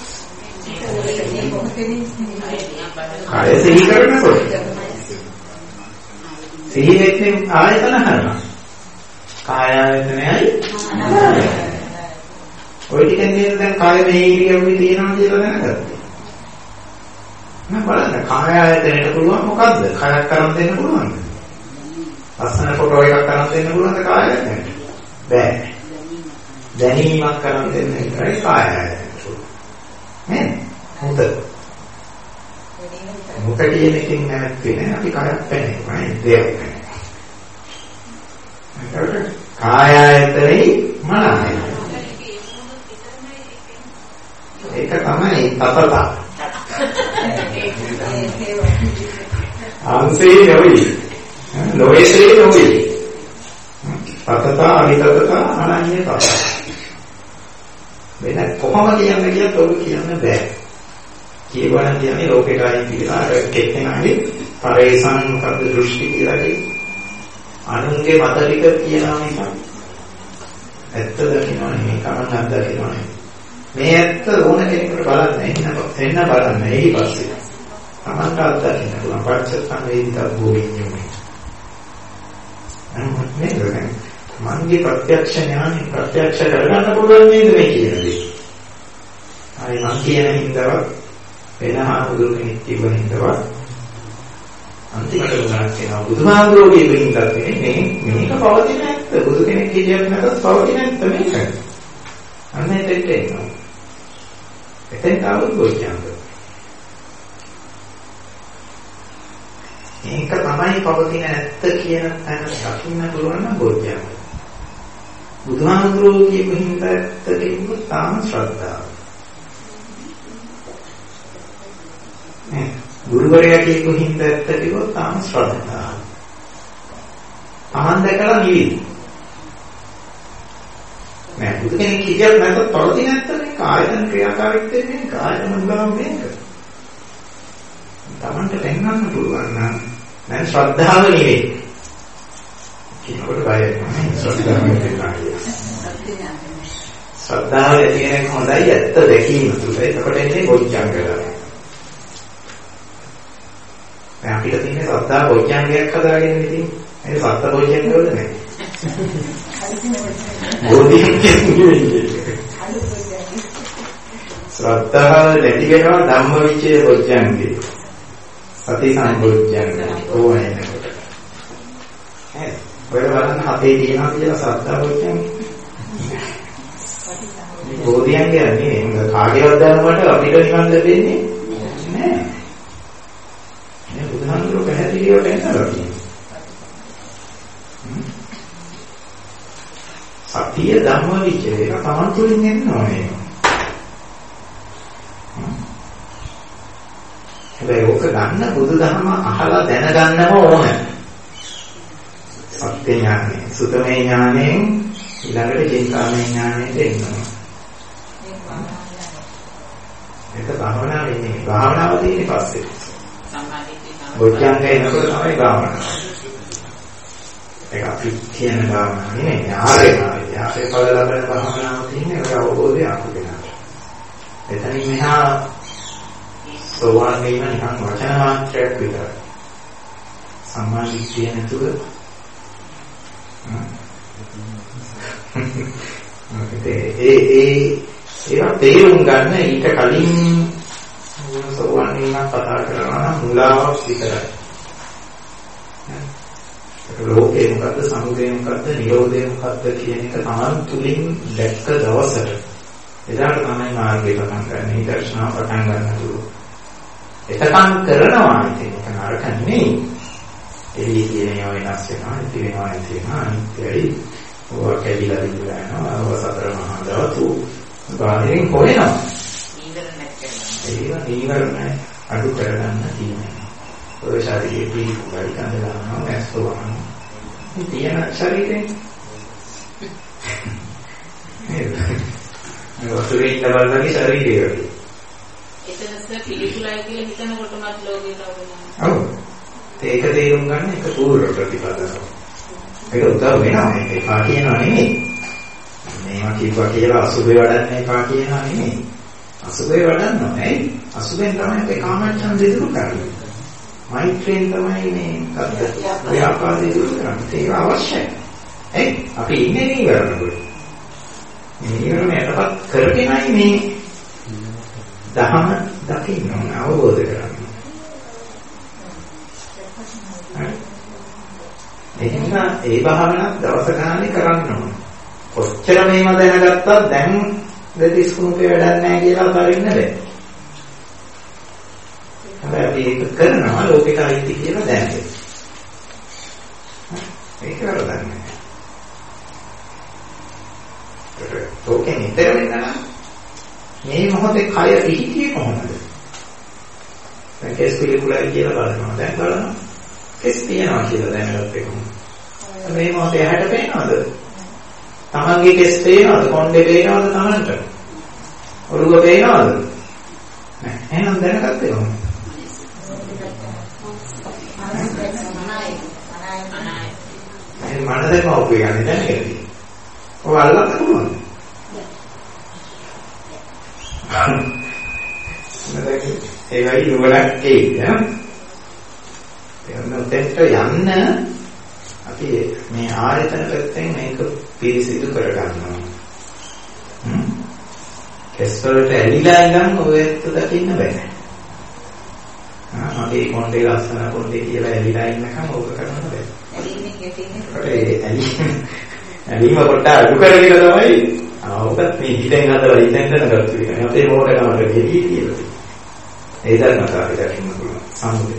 කය සිහි කරනකොට. සිහි වෙන්නේ ආයතන හරහා. කායයන්යයි ඔය ටිකෙන් නේද දැන් කාය මේ ඉරියව්වේ තියෙනවා කියලා දැනගත්තා. මම බලන්න කායයන්ට පුළුවන් මොකද්ද? කයක් කරන් දෙන්න පුළුවන්ද? ලස්සන ෆොටෝ එකක් කරන් දෙන්න පුළුවන්ද කායයන්ට? බෑ. දැනීමක් කරන් දෙන්න ඉතරයි කායයන්ට. නේද? හොඳ. මොකද කියනකින් නැත්නම් අපි කයක් පැනෙන්නේ දෙයක් නැහැ. කායයතරේ මනයි. ඒක තමයි තතත. අන්සේ නොවි. නොවේසේ නොවි. තතත අනිතතත අනන්‍යතත. වෙන කොහොම කියන්නේ කියත් ඔබ කියන්න බෑ. කියවන කියන්නේ ලෝකේටයි කියලා අර කෙක්කෙනාගේ පරේසන් මොකද්ද දෘෂ්ටි කියලා කියන්නේ. අනුන්ගේ මත ටික කියනවා මිසක් ඇත්ත දකින්නනේ මේ කමක් දකින්නනේ මේ ඇත්ත ඕන කෙනෙකුට බලන්න එන්න බලන්න ඊට පස්සේ තමන්ට අත්දකින්න පුළුවන් පච්චත්තං වේදිතබ්බෝ විඤ්ඤාණය අනුමතනේ මන්ගේ ප්‍රත්‍යක්ෂ ඥානෙ ප්‍රත්‍යක්ෂ කරගන්න පුළුවන් නේද මේ කියන්නේ ආයි මං කියන හින්දාවත් වෙනහා බුදු කෙනෙක් තිබෙන හින්දාවත් අන්තිමට උදාහරණ කියනවා බුදුහාමුදුරුවෝ කියපින්දත් මේක පවතින ඇත්ත බුදු කෙනෙක් කියන්න නැතත් පවතින ඇත්ත මේක. අන්න එතෙන්ට එනවා. එතෙන්ට ආවොත් ගොඩක්. මේක තමයි පවතින ඇත්ත කියන තැන දකින්න පුළුවන් නම් ගොඩක්. බුදුහාමුදුරුවෝ කියපින්ද ඇත්ත කියනකොට තාම ශ්‍රද්ධාව. ගුරුවරයා කියපු හින්දා ඇත්ත කිව්වොත් තාම ශ්‍රද්ධාව. තමන් දැකලා නිවි. නෑ බුදු කෙනෙක් කියත් නැත්නම් පවතින ඇත්ත මේක ආයතන ක්‍රියාකාරීත්වයෙන් මේක ආයතන උගම මේක. තමන්ට දැනගන්න පුළුවන් නම් දැන් ශ්‍රද්ධාව නෙවෙයි. කියනකොට බය වෙනවා. ශ්‍රද්ධාව නෙවෙයි. ශ්‍රද්ධාව ඇතිවෙන හොඳයි ඇත්ත දැකීම තුළ. එතකොට එන්නේ බොජ්ජංග කරලා. දැන් අපිට තියෙන සත්තා බොජ්ජංගයක් හදාගෙන ඉතින් ඒ සත්ත බොජ්ජංග වල නැහැ. ශ්‍රද්ධාව නැති වෙනවා ධම්මවිචේ බොජ්ජංගේ. සති සම්බොජ්ජංග ඕනෑනකොට. හරි. ඔය බලන්න හතේ තියෙනවා කියලා ශ්‍රද්ධා බොජ්ජංග. බෝධියංගය නෙමෙයි. කාගේවත් දැනුමට අපිට නිවන් ලැබෙන්නේ නැහැ. මේ බුදුහාමුදුරුවෝ පැහැදිලිව පෙන්නනවා. සතිය ධම්මවිචය ඒක තමන් තුළින් එන්න ඕනේ. හැබැයි ඕක ගන්න බුදුදහම අහලා දැනගන්නම ඕනේ. සත්‍ය ඥානෙ, සුතමේ ඥානෙන් ඊළඟට චින්තාමය ඥානෙට එනවා. ඒක භාවනාව නෙමෙයි. භාවනාව තියෙන්නේ පස්සේ. බොජ්ජංගය එනකොට තමයි භාවනාව. ඒක අපි කියන භාවනාව නෙමෙයි. ආරේ පද ලබන භාවනාව තියෙන්නේ ඒක අවබෝධය අකුලනවා. එතනින් මෙහා සෝවාන් වීම නිකන් වචන මාත්‍රයක් විතරයි. සම්මා දිට්ඨිය නැතුව ඒවා තේරුම් ගන්න ඊට කලින් සෝවාන් වීමක් කතා කරනවා නම් මුලාවක් විතරයි. ලෝකේ මොකද්ද, සමුදය මොකද්ද, නිරෝධය මොකද්ද කියන එක තමන් තුලින් දැක්ක දවසට එදාට තමයි මාර්ගය පටන් ගන්න. ඊදර්ශනා පටන් ගන්න තුරු. එතකන් කරනවා ඉතින් ඒක නරක නෙමෙයි. එළිය කියන ඒවා වෙනස් වෙනවා, ඉති වෙනවා, ඉති වෙනවා, අනිත්‍යයි. ඔවා කැඩිලා දිලා යනවා. ඔවා සතර මහා ධාතු බාහිරින් හොයනවා. නීවරණ අඩු කරගන්න තියෙනවා. ඔය ශරීරයේ පිළිකුලයි කඳලානවා නැස්තෝවන. මේ තියෙන ශරීරයෙන් නේද? මේ වතුරේ ඉඳලා වගේ ශරීරය වගේ. එතනස පිළිකුලයි කියලා හිතනකොටමත් ලෝකේ තවනවා. ඔව්. ඒක තේරුම් ගන්න එක පූර්ව ප්‍රතිපදාව. ඒක උදව් වෙනවා. ඒක කියනවා නෙමෙයි. මේවා කිව්වා කියලා අසුබේ වඩන්නේ එපා කියනවා නෙමෙයි. අසුබේ වඩන්නවා නේ. අසුබෙන් තමයි අපේ කාමච්ඡන්දය දුරු කරන්නේ. මෛත්‍රියෙන් තමයි මේ ව්‍යාපාදේ දුරු කරන්නේ. ඒක අවශ්‍යයි. අපි ඉන්නේ නීවරණවල. නීවරණ යටපත් කරගෙනයි මේ දහම දකින්න ඕන, අවබෝධ කරගන්න. එහෙනම් ඒ භාවනාව දවස ගානේ කරන්න ඕන. කොච්චර මේව දැනගත්තත් දැන් දෙතිස් කුණුකේ වැඩක් නැහැ කියලා අරින්න බෑ. හැබැයි ඒක කරනවා ලෝකෙට අයිති කියලා දැනගන්න. ඒක වරදක් නෑ. ඕකෙන් ඉතර වෙනවා. මේ මොහොතේ කය පිහිටියේ කොහොමද? දැන් කෙස් පිළිකුලයි කියලා බලනවා. දැන් බලනවා. කෙස් තියනවා කියලා දැනගත්ත එක. මේ මොහොතේ ඇහැට පේනවද? තමන්ගේ කෙස් පේනවද? කොණ්ඩේ පේනවද තමන්ට? ඔළුව පේනවද? නෑ. එහෙනම් දැනගත්තේ කොහොමද? මනසෙම ඔප්පු යන්නේ දැනගන්නේ. ඔය අල්ලන්න පුළුවන්. ඒවයි නුවණක් ඒ එතෙන්ට යන්න අපි මේ ආයතන පැත්තෙන් මේක පිරිසිදු කරගන්නවා. කෙස් වලට ඇලිලා ඉඳන් ඔයත් දකින්න බෑ. මගේ කොණ්ඩේ ලස්සන කොණ්ඩේ කියලා ඇලිලා ඉන්නකම් ඕක කරන්න බෑ. ඇලීම කොට අඩු කරගෙන තමයි ඔකත් මේ හිතෙන් හදලා හිතෙන් දැනගත්තු එක. අපේ මොකටද ගෙඩි කියලා. ඒ ධර්මතාව අපිට දකින්න පුළුවන් සම්මුතිය.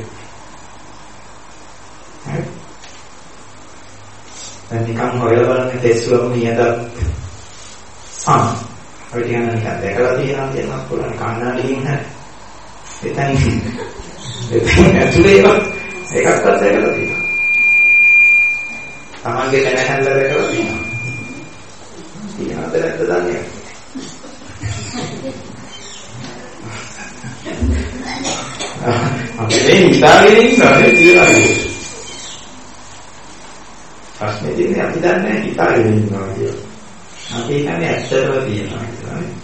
හරි. දැන් නිකන් හොයලා බලන්න තෙස්සුවම නියදත් සම්. අපි කියන නිකන් දැකලා තියෙනවා කියනත් පුළුවන් කන්නාඩියෙන් හරි. එතන ඇතුලේ එකක්වත් දැකලා තියෙනවා. තමන්ගේ දැනහැල්ල දැකලා තියෙනවා. තියනද නැද්ද දන්නේ අපි මේ හිතාගෙන ඉන්නනේ කියලා. ප්‍රශ්නේ තියෙන්නේ අපි දන්නේ හිතාගෙන ඉන්නවා කියලා. අපි හිතන්නේ ඇත්තටම තියෙනවා කියලා නේ.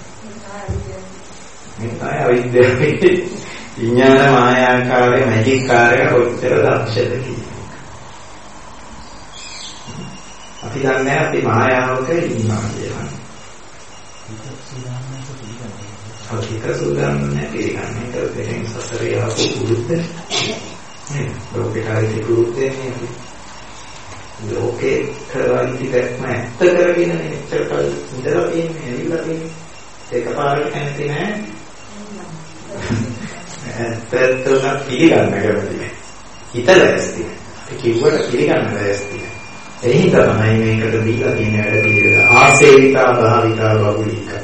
මේ තමයි අවිද්‍යාවේ විඥාන මායාකාරයේ මැජික් කාර්යය කොච්චර දක්ෂද කියලා. අපි දන්නේ අපි මායාවක ඉන්නවා කියලා. අපිට සූදානම් නැහැ පිළිගන්නේ. ඒක දෙයෙන් සසරේ ආපු පුරුද්ද. නේ ලෝකේට පුරුද්දේ නේ. ලෝකේ කරවලි දැක්ම ඇත්ත කරගෙන මෙච්චර කල් ඉඳලා තියෙන්නේ ඇවිල්ලා තියෙන්නේ. ඒකපාරට කැමති නැහැ. ඇත්තට උනත් පිළිගන්න කැමති නැහැ. හිතලා ඇස්ති. ඒ කිව්වට පිළිගන්න ඇස්ති. ඒ හින්දා තමයි මේකට දීලා තියෙන වැඩ පිළිවෙල ආසේවිතා භාවිතා බහුලීකරණ.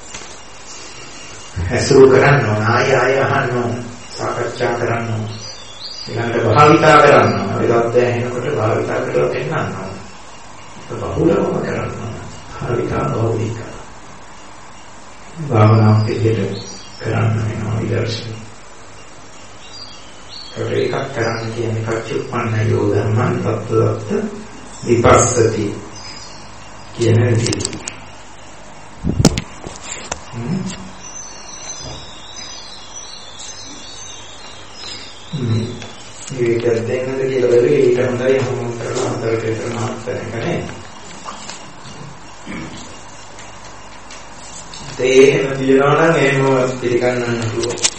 ඇසුරු කරන්න ඕන, ආය අහන්න ඕන, සාකච්ඡා කරන්න ඕන. ඊළඟට භාවිතා කරන්න ඕන. ඒකත් ඇහෙනකොට භාවිතා කරලා පෙන්නන්න ඕන. ඒක බහුලවම කරන්න ඕන. භාවිතා බහුලීකරණ. භාවනාවක් විදිහට කරන්න වෙනවා විදර්ශනා. ඒකක් කරන්න කියන්නේ පච්චුප්පන්න යෝධම්මන් තත්ත්වදත්ත විපස්සති කියන විදිහ. මේක දෙන්නද කියලා බැලුවේ ඊට හොඳයි හමුම් කරලා අතරට විතර මාත්‍රණය කරේ. ඒ එහෙම තියනවා නම් එහෙම පිළිගන්නන්න පුළුවන්.